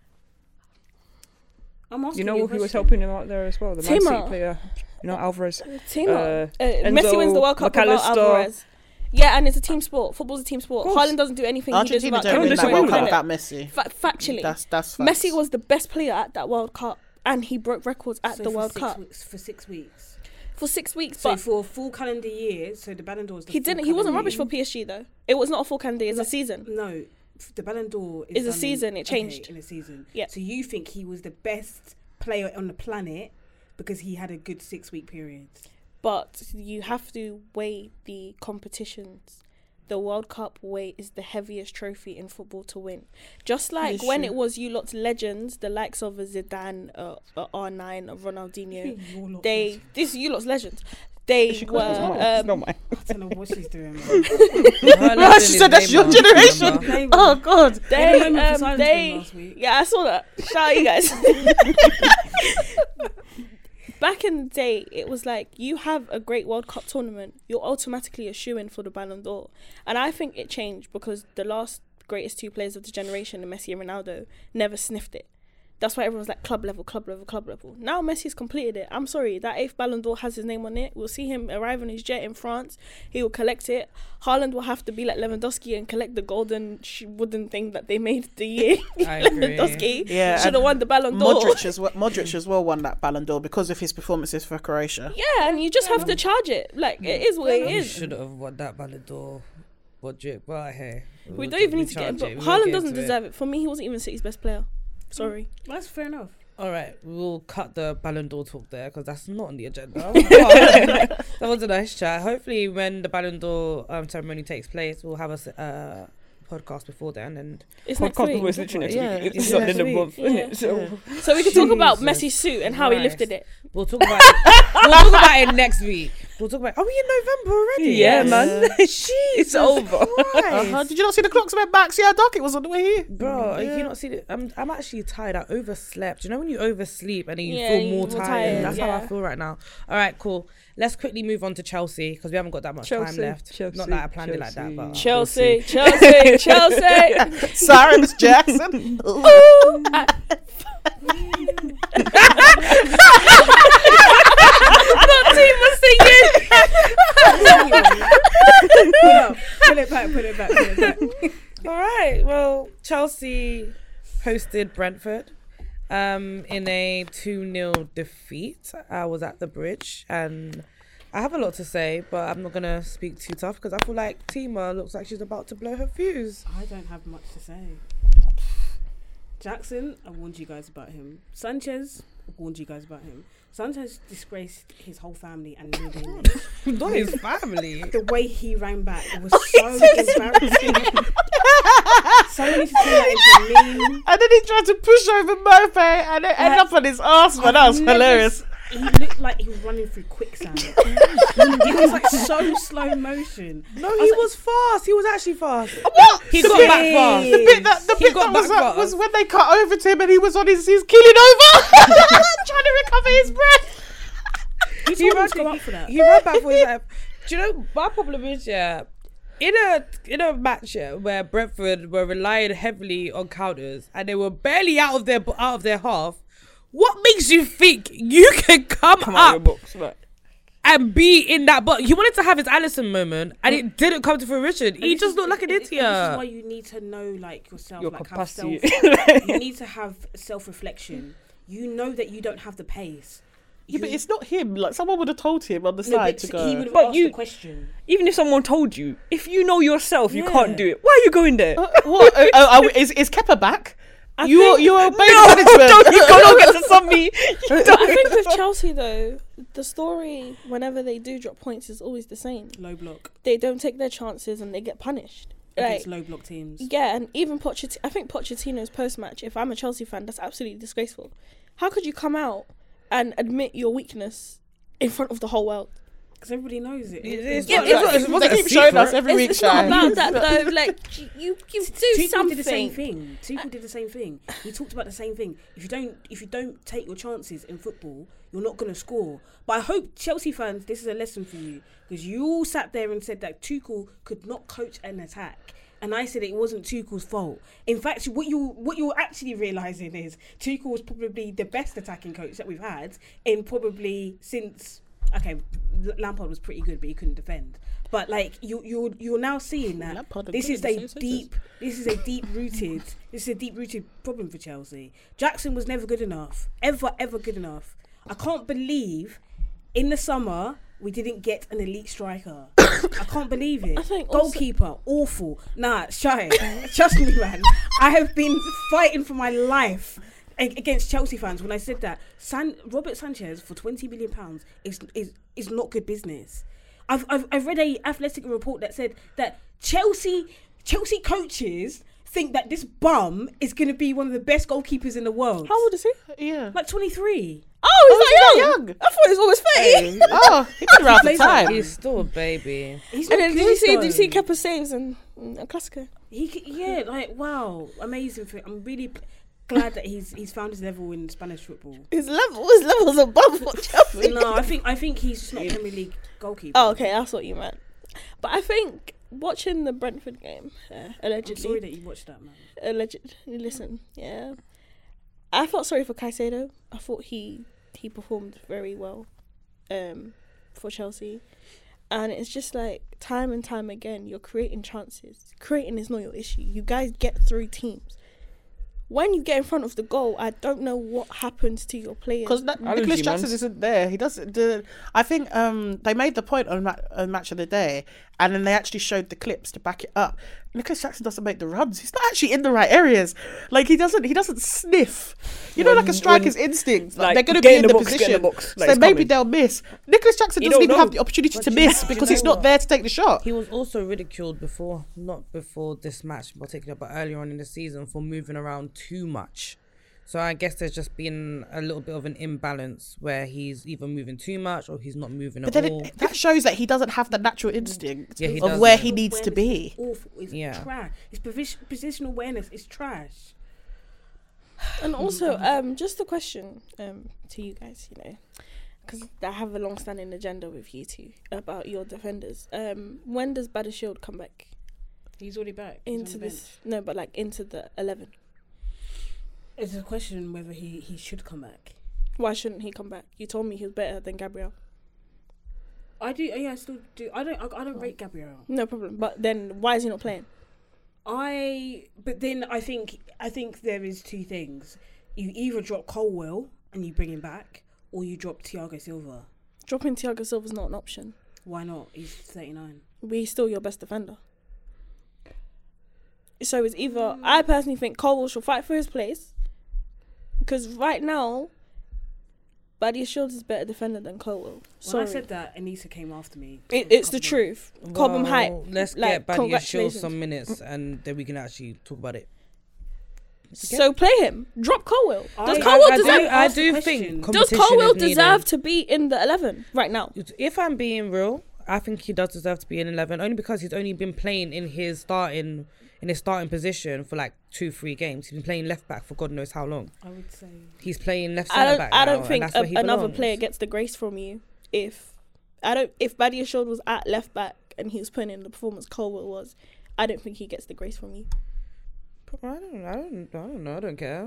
I'm asking You know you a who was question. helping him out there as well? The Man City Timo. player. You know, Alvarez. Timo. Uh, Uh, Messi Enzo, wins the World Cup without McAllister. Alvarez. Yeah, and it's a team sport. Football's a team sport. Of course. Haaland doesn't do anything he does Argentina without don't Kevin win De that disagree World with Cup that. without Messi. Fa- factually, That's that's facts. Messi was the best player at that World Cup, and he broke records at So the for World six Cup weeks, for six weeks. for six weeks. So But for a full calendar year, so the Ballon d'Or is the he full didn't. He wasn't calendar rubbish for year. P S G though. It was not a full calendar. It's a season. No, f- the Ballon d'Or is It's a done in- season, it okay, changed. in a season. Yeah. So you think he was the best player on the planet because he had a good six week period? But you have to weigh the competitions. The World Cup weight is the heaviest trophy in football to win. Just like Yes, when true. it was you lot's legends, the likes of a Zidane, uh, uh, R nine, of Ronaldinho, Your lot they legends. this you lot's legends. They She were calls it mine. It's not um, mine. I don't know what she's doing. Man. No, she said that's your generation. Neymar. Oh God. We had a they moment for um, silence they from last week. yeah I saw that. Shout out you guys. Back in the day, it was like you have a great World Cup tournament, you're automatically a shoo-in for the Ballon d'Or. And I think it changed because the last greatest two players of the generation, Messi and Ronaldo, never sniffed it. That's why everyone's like club level, club level, club level. Now Messi's completed it. I'm sorry, that eighth Ballon d'Or has his name on it. We'll see him arrive on his jet in France. He will collect it. Haaland will have to be like Lewandowski and collect the golden sh- wooden thing that they made the year. I agree. Lewandowski Yeah, should have and won the Ballon d'Or. Modric as well. Modric as well won that Ballon d'Or because of his performances for Croatia. Yeah, and you just have to charge it. Like, it is what it You is. should have won that Ballon d'Or. What drip? But hey, We we'll don't ju- even we need to get charge it. But it. We won't Haaland get doesn't into it. deserve it. For me, he wasn't even City's best player. Sorry. That's fair enough. All right, we'll cut the Ballon d'Or talk there because that's not on the agenda. That was a nice chat. Hopefully, when the Ballon d'Or um, ceremony takes place, we'll have a uh, podcast before then. And it's next week. Was literally next yeah, week. It's It's not next in the week. month, isn't it? So, Yeah. So we can talk about Jesus Messi's suit and how he Christ. lifted it. We'll talk about it. We'll talk about it next week. We'll talk about. Are we in November already? yeah, man. Jesus It's over. Uh-huh. Did you not see the clocks went back? See how dark it was on the way here? Bro, if you not see it, I'm I'm actually tired. I overslept. You know when you oversleep and then you Yeah, feel you more more tired? tired, That's how I yeah. feel right now. All right, cool. Let's quickly move on to Chelsea because we haven't got that much time Chelsea, left. Chelsea, Not that I planned it like that, but Chelsea, Chelsea, Chelsea. Sorry, Miss Jackson. Not team was singing. Put up, put it back, put it back, put it back. all right. Well, Chelsea hosted Brentford um, in a two nil defeat. I was at the bridge and I have a lot to say, but I'm not going to speak too tough because I feel like Tima looks like she's about to blow her fuse. I don't have much to say. Jackson, I warned you guys about him. Sanchez, I warned you guys about him. Sanchez disgraced his whole family and lived in it. Not his family. The way he ran back was so embarrassing. Someone needs to turn that into a meme. And then he tried to push over Mope and it ended Uh, up on his ass, man. That was I've never hilarious. s- He looked like he was running through quicksand. He was like so slow motion. No, he was fast. He was actually fast. What? He the got bit, back fast. The bit that, the He bit got that was, back uh, fast. was when they cut over to him and he was on his, he's keeling over, trying to recover his breath. He He told him ran, to go up for that. he ran back for his life. Do you know my problem is yeah, in a in a match yeah, where Brentford were relying heavily on counters and they were barely out of their out of their half. What makes you think you can come, Come out of your up box, right? and be in that? But he wanted to have his Allison moment and it didn't come to fruition. He And just this looked is- like an and- and idiot. This is why you need to know like yourself, Your like capacity. have self. You need to have self-reflection. You know that you don't have the pace. Yeah, but You- it's not him. Like someone would have told him on the no, side but to he go. would have But asked you- the question. Even if someone told you, if you know yourself, you Yeah. can't do it. Why are you going there? Uh, what? Uh, uh, uh, is is Kepa back? I You think- you obey No, management. don't you go get to some me. But I think with Chelsea though, the story whenever they do drop points is always the same. Low block They don't take their chances and they get punished. against Like, low block teams. yeah, and even Pochettino, I think Pochettino's post match. If I'm a Chelsea fan, that's absolutely disgraceful. How could you come out and admit your weakness in front of the whole world? Because everybody knows it. It's Yeah, not- it's it's not- not- it wasn't They a keep showing us secret. every It's, week, it's not Shai. about that though. Like you, you, you do Tuchel something. did the same thing. Tuchel did the same thing. He talked about the same thing. If you don't, if you don't take your chances in football, you're not going to score. But I hope Chelsea fans, this is a lesson for you because you all sat there and said that Tuchel could not coach an attack, and I said it wasn't Tuchel's fault. In fact, what you what you're actually realizing is Tuchel was probably the best attacking coach that we've had in probably since. Okay, Lampard was pretty good, but he couldn't defend. But like you, you're you're now seeing that Lampard and this good is in the a same deep, this is a deep rooted, this is a deep rooted problem for Chelsea. Jackson was never good enough, ever ever good enough. I can't believe, in the summer we didn't get an elite striker. I can't believe it. I think also- Goalkeeper, awful. Nah, shy. Trust me, man. I have been fighting for my life against Chelsea fans when I said that San, Robert Sanchez for twenty million pounds is is is not good business. I've, I've I've read a Athletic report that said that Chelsea Chelsea coaches think that this bum is going to be one of the best goalkeepers in the world. How old is he? Yeah. Like twenty-three. Oh, he's he's not not young. young. I thought he was almost thirty. Oh, he been around for plays like time. He's still a baby. He's not And then did good, you see? though. Did you see Kepa saves and a Clasico? He c- yeah, like wow, amazing for I'm really p- glad that he's he's found his level in Spanish football. His level, his level's above what Chelsea. No, I think I think he's just not a Premier League goalkeeper. Oh, okay, that's what you meant. But I think watching the Brentford game, uh, I'm allegedly, sorry that you watched that, man. allegedly, listen, yeah, I felt sorry for Caicedo. I thought he he performed very well, um, for Chelsea, and it's just like time and time again, you're creating chances. Creating is not your issue. You guys get through teams. When you get in front of the goal, I don't know what happens to your players. Because Allergy, Nicholas Jackson man. isn't there. He doesn't. Do, I think um, they made the point on, ma- on Match of the Day, and then they actually showed the clips to back it up. Nicholas Jackson doesn't make the runs. He's not actually in the right areas. Like he doesn't. He doesn't sniff. You know, When- like a striker's when- instinct. Like, like, they're going to get be in in the the, box, get in position, the box, like, so it's maybe coming. they'll miss. Nicholas Jackson You doesn't don't even know. have the opportunity But to you miss know- because you he's know not what? there to take the shot. He was also ridiculed before, not before this match in particular, but earlier on in the season for moving around too much. So I guess there's just been a little bit of an imbalance where he's either moving too much or he's not moving But at then all. it, that shows that he doesn't have the natural instinct Yeah, he of doesn't. where he needs to be. Awful. It's Yeah. trash. His posi- positional awareness is trash. And also, um, just a question um, to you guys, you know, because I have a long-standing agenda with you two about your defenders. Um, when does Badashield come back He's already back. He's on into the this? bench. No, but like into the eleven. It's a question whether he, he should come back. Why shouldn't he come back? You told me he was better than Gabriel. I do. Yeah, I still do. I don't. I, I don't rate Gabriel. No problem. But then why is he not playing? I. But then I think. I think there is two things. You either drop Colwell and you bring him back, or you drop Thiago Silva. Dropping Thiago Silva's not an option. Why not? He's thirty-nine. But he's still your best defender. So it's either I personally think Colwell should fight for his place, because right now, Badia Shields is better defender than Colwell. When Sorry, I said that, Anissa came after me. it, it's the truth. Cobham Well, hype. Let's like, get Badia Shields congratulations. some minutes and then we can actually talk about it. So play him. Drop Colwell. Does I- Colwell I do, deserve? I ask the do question. think Does competition Colwell is needed. deserve to be in the eleven right now? If I'm being real, I think he does deserve to be in eleven, only because he's only been playing in his starting in his starting position for like two, three games. He's been playing left back for God knows how long. I would say. He's playing left I centre don't. back. I now, don't and think that's a, where he another belongs. player gets the grace from you if I don't. If Badia Shield was at left back and he was putting in the performance Colwell was, I don't think he gets the grace from you. I don't, I don't, I don't know. I don't care.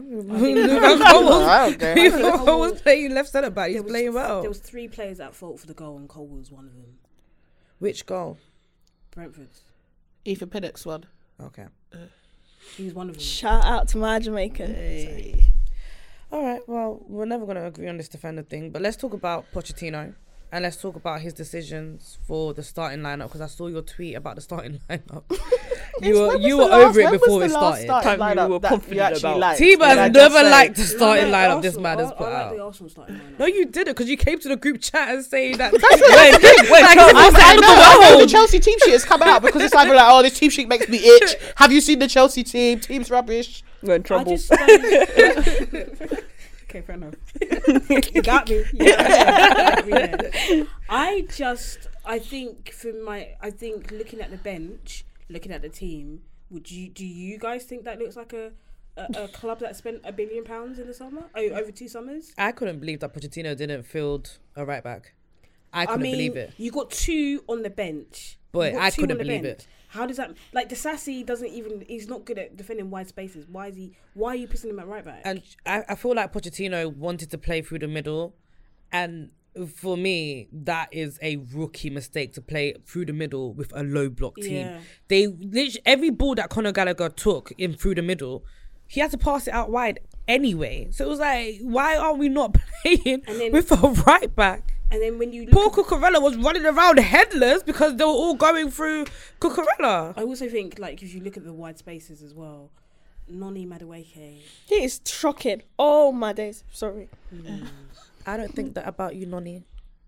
I don't care. He was playing left centre back. He's There was- playing well. There was three players at fault for the goal, and Colwell was one of them. Which goal? Brentford's. Ethan Pinnock's one. Okay. He was one of them. Shout out to my Jamaican. Hey. All right. Well, we're never going to agree on this defender thing, but let's talk about Pochettino and let's talk about his decisions for the starting lineup, because I saw your tweet about the starting lineup. you were you were over it before it started. Time you were confident about. Team has never liked the starting No, I lineup like this man has Arsenal. put I, I like out. the Arsenal starting lineup. No, you didn't, because you came to the group chat and saying that. Wait, wait, Like, I, it was I out of know, the I know world. the Chelsea team sheet has come out because it's either like, oh, this team sheet makes me itch. Have you seen the Chelsea team? Team's rubbish. We're in I trouble. just don't- okay, fair enough. You got me. Yeah, you got me there. I just, I think for my, I think looking at the bench, looking at the team, would you, do you guys think that looks like a, a, a club that spent a billion pounds in the summer, oh, over two summers? I couldn't believe that Pochettino didn't field a right back. I couldn't I mean, believe it. You got two on the bench. Boy, You got I two couldn't on the believe bench. it. How does that, like, Disasi doesn't even, he's not good at defending wide spaces. Why is he, why are you pissing him at right back? And I, I feel like Pochettino wanted to play through the middle, and for me, that is a rookie mistake to play through the middle with a low block team. Yeah. They literally, every ball that Conor Gallagher took in through the middle, he had to pass it out wide anyway. So it was like, why are we not playing And then- with a right back? And then when you look Paul at- Cucurella was running around headless because they were all going through Cucurella. I also think, like, if you look at the wide spaces as well, Noni Madueke. He is shocking. Oh my days. Sorry. I don't think that about you, Noni.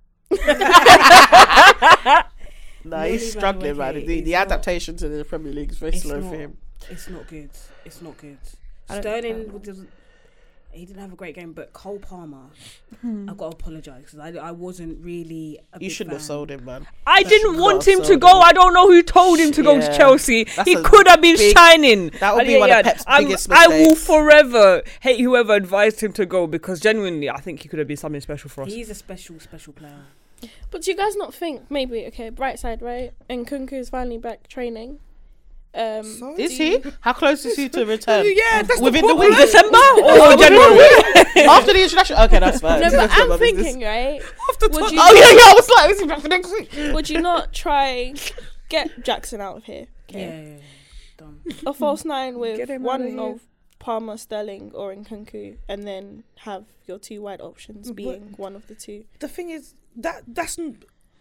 Nah, he's Really struggling, bad man. way. The, It's the not- adaptation to the Premier League is very It's slow not, for him. it's not good. It's not good. I don't- Sterling, was, he didn't have a great game, but Cole Palmer, I've got to apologise because I, I wasn't really a You big shouldn't have fan. sold him, man. I That didn't should want not have him to sold go. him. I don't know who told him to go to Yeah. Chelsea. That's He a could have been big- shining. that would And be yeah, one of yeah, Pep's I'm- biggest I will mistakes. forever hate whoever advised him to go, because genuinely, I think he could have been something special for us. He's a special, special player. But do you guys not think maybe okay, bright side, right? And Kunku is finally back training. Um, Is he? How close is he to return? Yeah, that's Within the the problem. week. December Oh, or January. After the international. Okay, that's fine. no, but That's not I'm my business. thinking, right? After Would you, Oh yeah, yeah. I was like, is he back for next week? would you not try get Jackson out of here? Yeah, Okay. yeah, yeah. Done. A false nine with Get him one outta here. of Palmer, Sterling, or Nkunku, and then have your two wide options being one of the two. The thing is that that's n-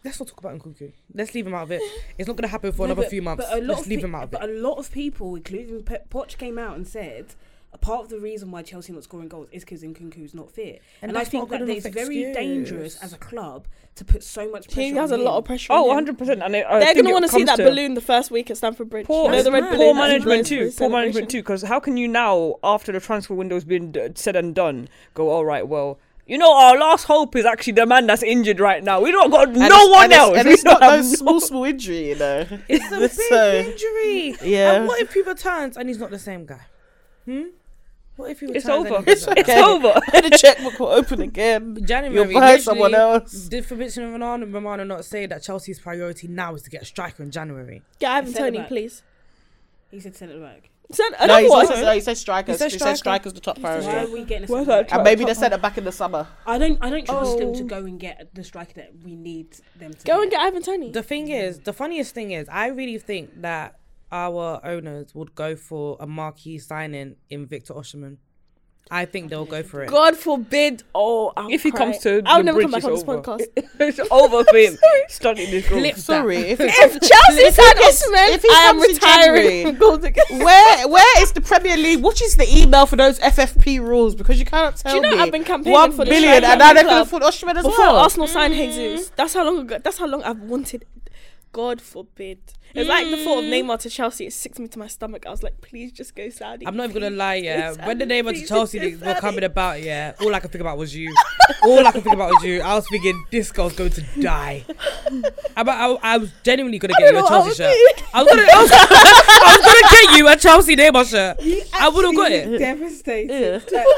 let's not talk about Nkunku. Let's leave him out of it. It's not going to happen for No, another but- few months. But a lot Let's of leave pe- him out of But it. a lot of people, including Pe- Poch, came out and said a part of the reason why Chelsea not scoring goals is because Nkunku's not fit. And And, I that's think not a that good it's enough very excuse. dangerous as a club to put so much pressure He on has a him. lot of pressure. Oh, on him. one hundred percent. And I, I They're think gonna it want to see comes that to balloon the first week at Stamford Bridge. Poor, You know, the red balloon poor that he management blows for too. his Poor management celebration. too. Because how can you now, after the transfer window's been d- said and done, go, all right, well, you know, our last hope is actually the man that's injured right now. We don't got And no it's- one and it's- else. And We it's don't not no have small, no- small injury, you know. It's a big So, injury. yeah. And what if he returns and he's not the same guy? Hmm? What if he returns It's over. and he's not the It's same guy? over. And the checkbook will open again. January, You'll buy someone literally, else. Did Fabrizio Romano, Romano not say that Chelsea's priority now is to get a striker in January? Get Ivan Centre Toney, back. please. He said centre back. Send No, another he one. said, no, he said strikers. He said He said striker. strikers the top Why are priority. we getting a Where's centre that back? And maybe the centre back in the summer. I don't. I don't trust them to Oh. go and get the striker that we need them to Go and get Ivan Toney. The thing is, the funniest thing is, I really think that our owners would go for a marquee signing in Victor Osimhen. I think they'll go for it. God forbid. Oh, I'll If he cry. comes to I'll the never bridge, come back it's on this over. podcast. It's over for him. Studying this goal. Flip Sorry, that. if, If Chelsea sign Osimhen, if he I am comes in retiring January, from goals again. where where is the Premier League? What is the email for those F F P rules? Because you cannot tell Do you know me I've been campaigning one for the billion, striker and now at my they're going to club put Osimhen as before well. Arsenal signed Jesus. That's how long ago. That's how long I've wanted. God forbid. It's like the thought of Neymar to Chelsea. It sicks me to my stomach. I was like, please just go Saudi. I'm not even gonna lie, yeah. Please, When the Saudi, name of the please, Chelsea just league go were Saudi. coming about, yeah, all I could think about was you. All I could think about was you. I was thinking this girl's going to die. I, I, I was genuinely gonna get you a don't know Chelsea how shirt. to I was gonna, I was, I was gonna get you a Chelsea Neymar shirt. I would have got it. Devastated.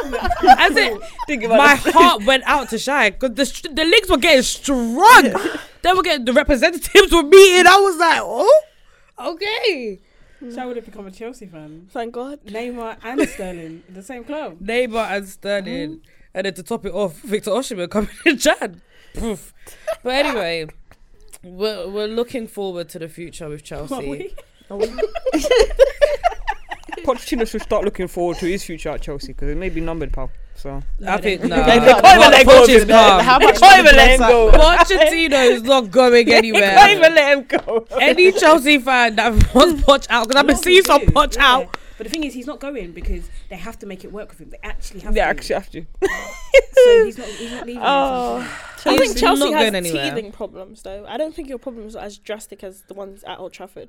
I said, my heart went out to Shai because the sh- the leagues were getting strong. They were getting the representatives were meeting. I was like, oh, okay. So I would have become a Chelsea fan. Thank God. Neymar and Sterling in the same club. Neymar and Sterling, and then to top it off, Victor Osimhen coming in Jan. Poof. But anyway, we're we're looking forward to the future with Chelsea. Pochettino should start looking forward to his future at Chelsea because it may be numbered, pal. So I think no. They can't even let go of Poch is him. calm. How much can't even money let him does go. that- Pochettino is not going can't anywhere. even let him go. Any Chelsea fan that wants Poch out, because I've been seeing some Poch Yeah. out. But the thing is, he's not going because they have to make it work with him. They actually have They to. actually have to. So he's not. He's not leaving. Oh. until- I He's think Chelsea not has going anywhere. teething problems, though. I don't think your problems are as drastic as the ones at Old Trafford.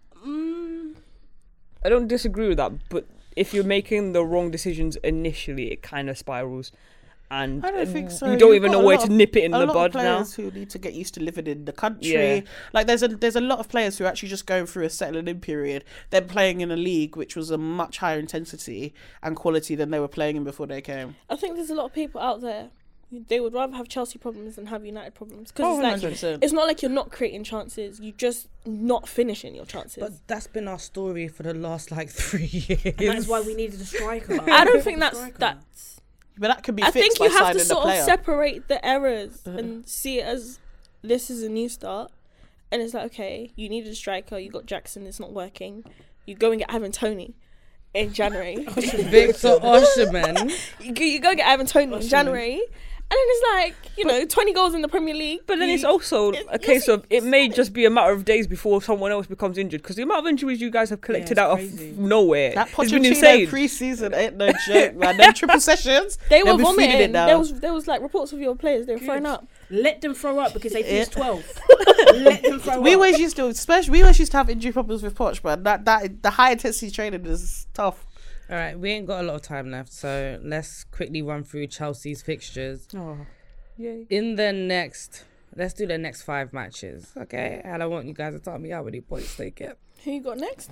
Mm, I don't disagree with that, but if you're making the wrong decisions initially, it kind of spirals. And I don't think uh, so. you don't You've even got know a where lot to of- nip it in a the lot bud of now. players who need to get used to living in the country. Yeah. Like there's a there's a lot of players who are actually just going through a settling in period. They're playing in a league which was a much higher intensity and quality than they were playing in before they came. I think there's a lot of people out there. They would rather have Chelsea problems than have United problems because Oh, it's one hundred like percent. it's not like you're not creating chances. You just not finishing your chances. But that's been our story for the last like three years. and that's why we needed a striker. I don't think that's Striker. that's. But that could be I fixed think you by have signing to the sort of player. separate the errors Uh-huh. and see it as this is a new start. And it's like, okay, you needed a striker. You got Jackson. It's not working. You go and get Ivan Toney in January. Victor Osimhen. you, go, you go get Ivan Toney in January. And then it's like, you know, twenty goals in the Premier League. But then You- it's also it- a case yes, of it may it's- just be a matter of days before someone else becomes injured because the amount of injuries you guys have collected it's out crazy. of nowhere That has been Pochettino insane. pre-season ain't no joke, man. Them triple sessions, They they'll were be feeling vomiting. it now. There was there was like reports of your players. They were throwing up. Let them throw up because they finished Yeah. twelfth. Let them throw We up. always used to, especially we always used to have injury problems with Poch, man. That that the high intensity training is tough. All right, we ain't got a lot of time left, so let's quickly run through Chelsea's fixtures. Oh, yay. In the next, let's do the next five matches, okay? And I want you guys to tell me how many points they get. Who you got next?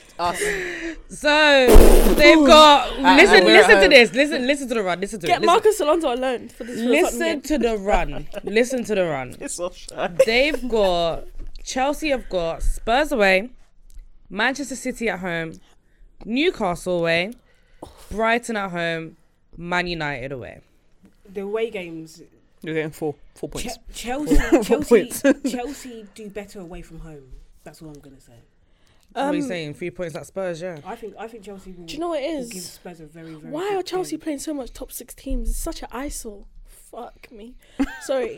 So they've got. Uh, listen, we're listen at to home. this. Listen, listen to the run. Listen to Get it. Listen, Marcus Alonso alone for this. for the listen Tottenham to the run. Listen to the run. It's all shy. They've got Chelsea have got Spurs away, Manchester City at home, Newcastle away, Brighton at home, Man United away. The away games. You're getting four, four Che- points. Chelsea, Four Chelsea, points. Chelsea do better away from home. That's all I'm gonna say. what are you Um, saying? Three points at Spurs, yeah. I think I think Chelsea will. Do you know what it will is? give Spurs a very very. Why good are Chelsea game. playing so much top six teams? It's such an eyesore. Fuck me. Sorry.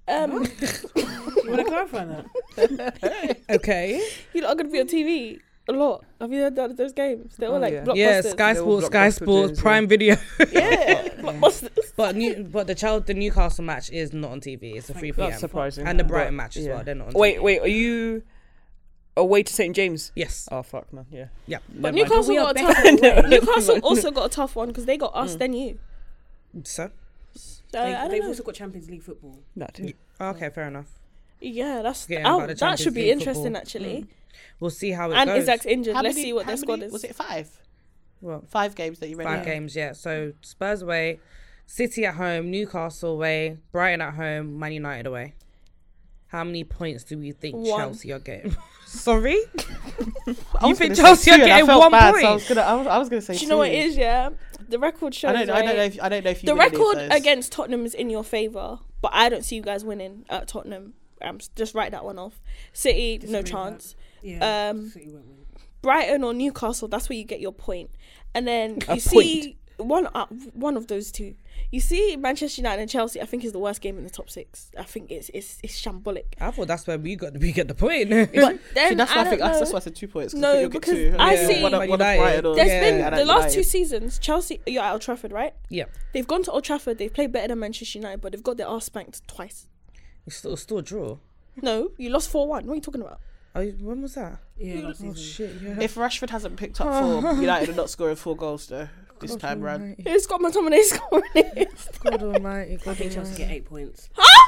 Um, You want to clarify that? Okay. you're not going to be on T V a lot. Have you heard that those games? They're all Oh, like yeah. blockbusters. Yeah, Sky They're all Sports, Sky blockbuster Sports, games, Prime Video. Yeah, blockbusters. But new, but the child, the Newcastle match is not on T V. It's a three p.m. That's surprising. And the But, Brighton match as yeah. well. They're not on Wait, T V. wait, are you away to Saint James? Yes. Oh fuck, man. Yeah. Yeah. But Never mind. Newcastle We are got a better tough. away. Newcastle also got a tough one because they got us, then you. So. So, They, I don't they've know. also got Champions League football. That too. Okay, fair enough. Yeah, that's Forgetting oh, about the that Champions should be League interesting football. actually. We'll see how it And goes. Isaac's injured. How Let's many- see what how their squad many- is. Was it five? Well, Five games that you read five out? games, yeah. So Spurs away, City at home, Newcastle away, Brighton at home, Man United away. How many points do we think One. Chelsea are getting? Sorry? I You was think gonna say Chelsea are two and I getting felt one bad, point? So I was gonna, I was, I was gonna say. Do you know what it two. is? Yeah, the record shows. I don't, I right? don't know. If, I don't know if you the win any of record those. against Tottenham is in your favour, but I don't see you guys winning at Tottenham. Um, just write that one off. City, no Disagree with chance. Yeah. Um, City won't win. Brighton or Newcastle, that's where you get your point. And then A you see one uh, one of those two. You see Manchester United and Chelsea, I think is the worst game in the top six. I think it's it's it's shambolic. I thought that's where we got we get the point. But then See, that's why I I, think don't that's, that's know. why I said two points. 'cause No, I think you'll get because two. I Yeah. see- one, of- Man one of United. Brighton or- There's Yeah. been and the last United. two seasons, Chelsea, you're at Old Trafford, right? Yeah. They've gone to Old Trafford, they've played better than Manchester United, but they've got their arse spanked twice. It's still, still a draw. No, you lost four one. What are you talking about? Oh, when was that? Yeah, last Oh, season. shit, yeah. If Rashford hasn't picked up form, United are not scoring four goals though this time round. It's got McTominay scoring it. God almighty, I God think Chelsea almighty. get eight points.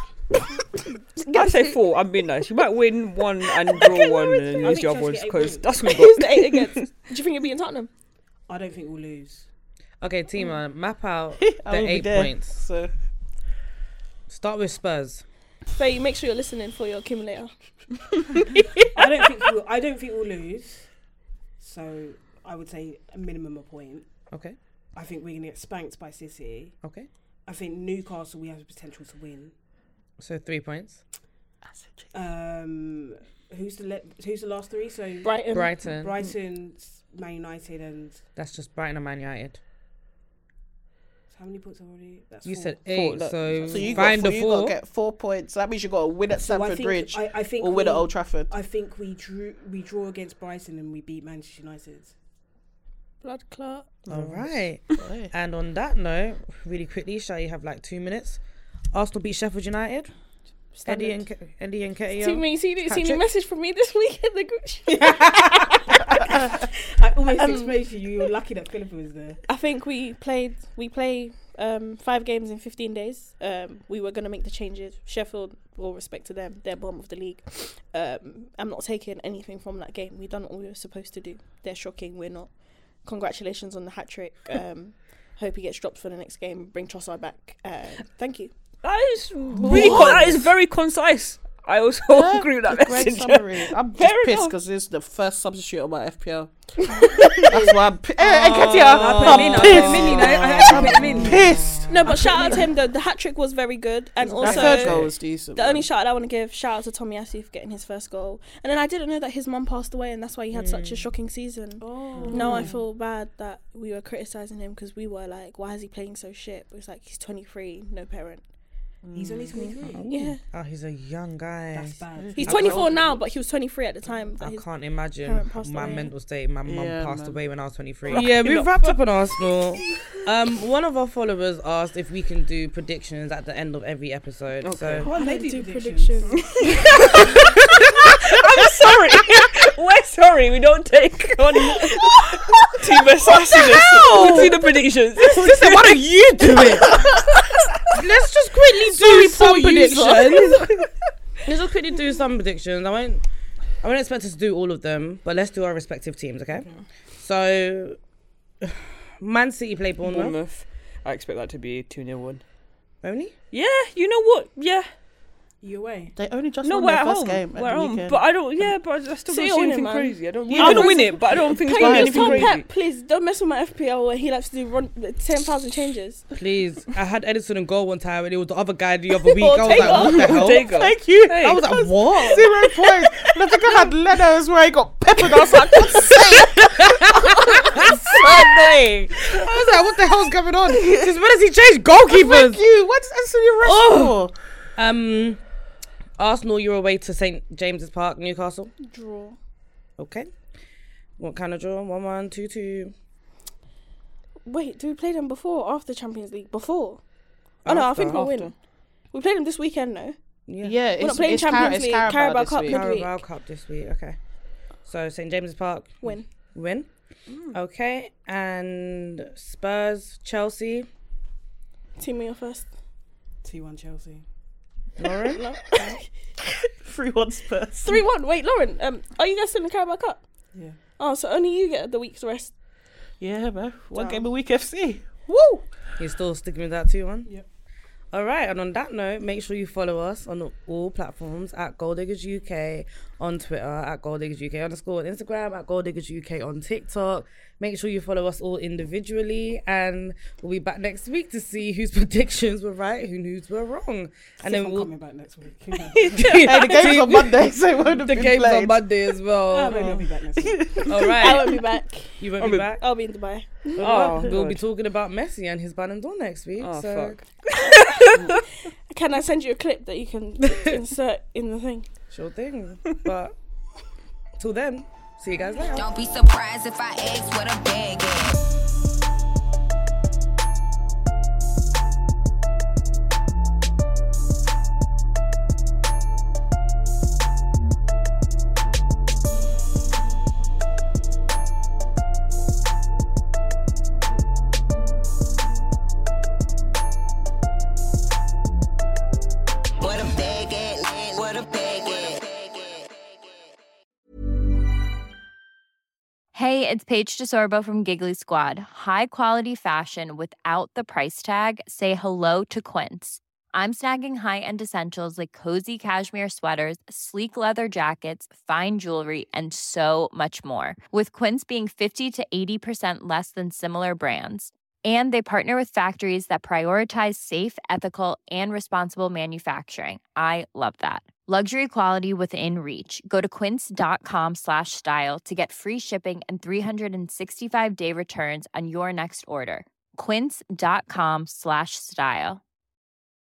I'd say four. I'm being nice. You might win one and draw one and then I use think the other Chelsea ones get eight because points. that's what we Who's got. the eight against? Do you think you're beating Tottenham? I don't think we'll lose. Okay, Tima, map out I the will be eight there, points. So Start with Spurs. Faye, make sure you're listening for your accumulator. I don't think we'll, I don't think we'll lose. So I would say a minimum a point. Okay, I think we're gonna get spanked by City. okay. I think Newcastle we have the potential to win. So three points. Um, who's the le- who's the last three? So Brighton. Brighton. Brighton, Man United, and That's just Brighton and Man United. how many points already? That's You four. said eight, look. so, So you find got, the four, you four. got to get four points. That means you got to win at So I Stamford think, Bridge I, I think or win we, at Old Trafford. I think we drew we draw against Brighton and we beat Manchester United. Blood clot. All right. Right. And on that note, really quickly, shall you have like two minutes? Arsenal beat Sheffield United. Eddie and Ke- Eddie and Ketia. See me, see, see Hat-trick. the message from me this week in the group chat. I almost Um, explained to you. You're lucky that Philippa was there. I think we played. We play um, five games in fifteen days. Um, we were gonna make the changes. Sheffield, all respect to them, they're bottom of the league. Um, I'm not taking anything from that game. We done what we were supposed to do. They're shocking. We're not. Congratulations on the hat trick. Um, hope he gets dropped for the next game. Bring Trossard back. Uh, thank you. That is really con- that is very concise. I also Yeah, agree with that great message. summary. I'm just Fair pissed enough. because this is the first substitute on my F P L. That's why I'm pi- eh, eh, Ketia, I put him in. I put him in. You know, I had to put him in. pissed. No, but shout out to him. The, the hat trick was very good, and That also third goal was decent. the man. only shout out I want to give, shout out to Tommy Asu for getting his first goal. And then I didn't know that his mum passed away, and that's why he had such a shocking season. Oh. Now I feel bad that we were criticising him because we were like, why is he playing so shit? But it's like, he's twenty-three, no parent. He's only twenty-three. Yeah. Oh, he's a young guy. That's bad. He's I twenty-four can't- now, but he was twenty-three at the time. That I his can't imagine parent passed my away. mental state. My mum Yeah, passed man. away when I was twenty-three. Yeah, we've wrapped up on Arsenal. Um, one of our followers asked if we can do predictions at the end of every episode. So Well, they I do do predictions. predictions. I'm sorry. We're sorry. We don't take on team assassinus. We do the predictions. listen, why don't you do it? Let's just quickly do some predictions. Let's just quickly do some predictions. I won't. I won't expect us to do all of them, but let's do our respective teams, okay? So, Man City play Bournemouth. Bournemouth. I expect that to be a two nil win. Only? Yeah, you know what? Yeah. You away? They only just No, won we're their at first home. game We're at at the home. weekend. But I don't, yeah, but I still See don't see you on it, anything man. crazy. I don't, Yeah, we're going to but- win it, but I don't think it's Can going to you be just anything tell crazy. Pep, please, don't mess with my F P L where he likes to do run ten thousand changes. Please. I had Edison and goal one time, and it was the other guy the other week. I was like, Ortega. what the hell? Ortega. Thank you. I was like, what? Zero points. And I think I had Leno's where he got peppered. I was like, God's sake. So annoying. I was like, what the hell's going on? Since when has he changed goalkeepers? Thank you. What does Anthony rest Oh. for? Um, Arsenal, you're away to Saint James's Park, Newcastle. Draw. Okay. What kind of draw? One one two two. Wait, do we play them before or after Champions League? Before. Oh no, I think we'll After. win. We played them this weekend, no? Yeah. Yeah, We're not it's, playing it's, Champions Car- it's League, Carabao, Carabao this Cup week. midweek. Carabao Cup this week. Okay. So Saint James's Park. Win. Win. Okay. And Spurs, Chelsea. Team me first. T one Chelsea. Lauren. three one Spurs. three one. Wait, Lauren, um, are you guys still in the Carabao Cup? Yeah. Oh, so only you get the week's rest. Yeah, man. One Damn. game a week F C. Woo! You're still sticking with that two one? Yep. All right, and on that note, make sure you follow us on all platforms at Gold Diggers U K on Twitter, at Gold Diggers U K underscore on Instagram, at Gold Diggers U K on TikTok. Make sure you follow us all individually, and we'll be back next week to see whose predictions were right, whose were wrong. And then I'm we'll coming back next week. Who knows? Hey, the game's on Monday, so it won't have the been game's played. on Monday as well. I may not be back next week. All right, I won't be back. you won't I'll be be- back. I'll be in Dubai. Oh, Oh, we'll be God. talking about Messi and his Ballon d'Or next week. Oh, so fuck. Can I send you a clip that you can insert in the thing? sure thing. But till then, see you guys later. Don't be surprised if I ask what a bag is. What a bag is, what a bag is. Hey, it's Paige DeSorbo from Giggly Squad. High quality fashion without the price tag. Say hello to Quince. I'm snagging high-end essentials like cozy cashmere sweaters, sleek leather jackets, fine jewelry, and so much more. With Quince being fifty to eighty percent less than similar brands. And they partner with factories that prioritize safe, ethical, and responsible manufacturing. I love that. Luxury quality within reach. Go to quince.com slash style to get free shipping and three sixty-five day returns on your next order. Quince.com slash style.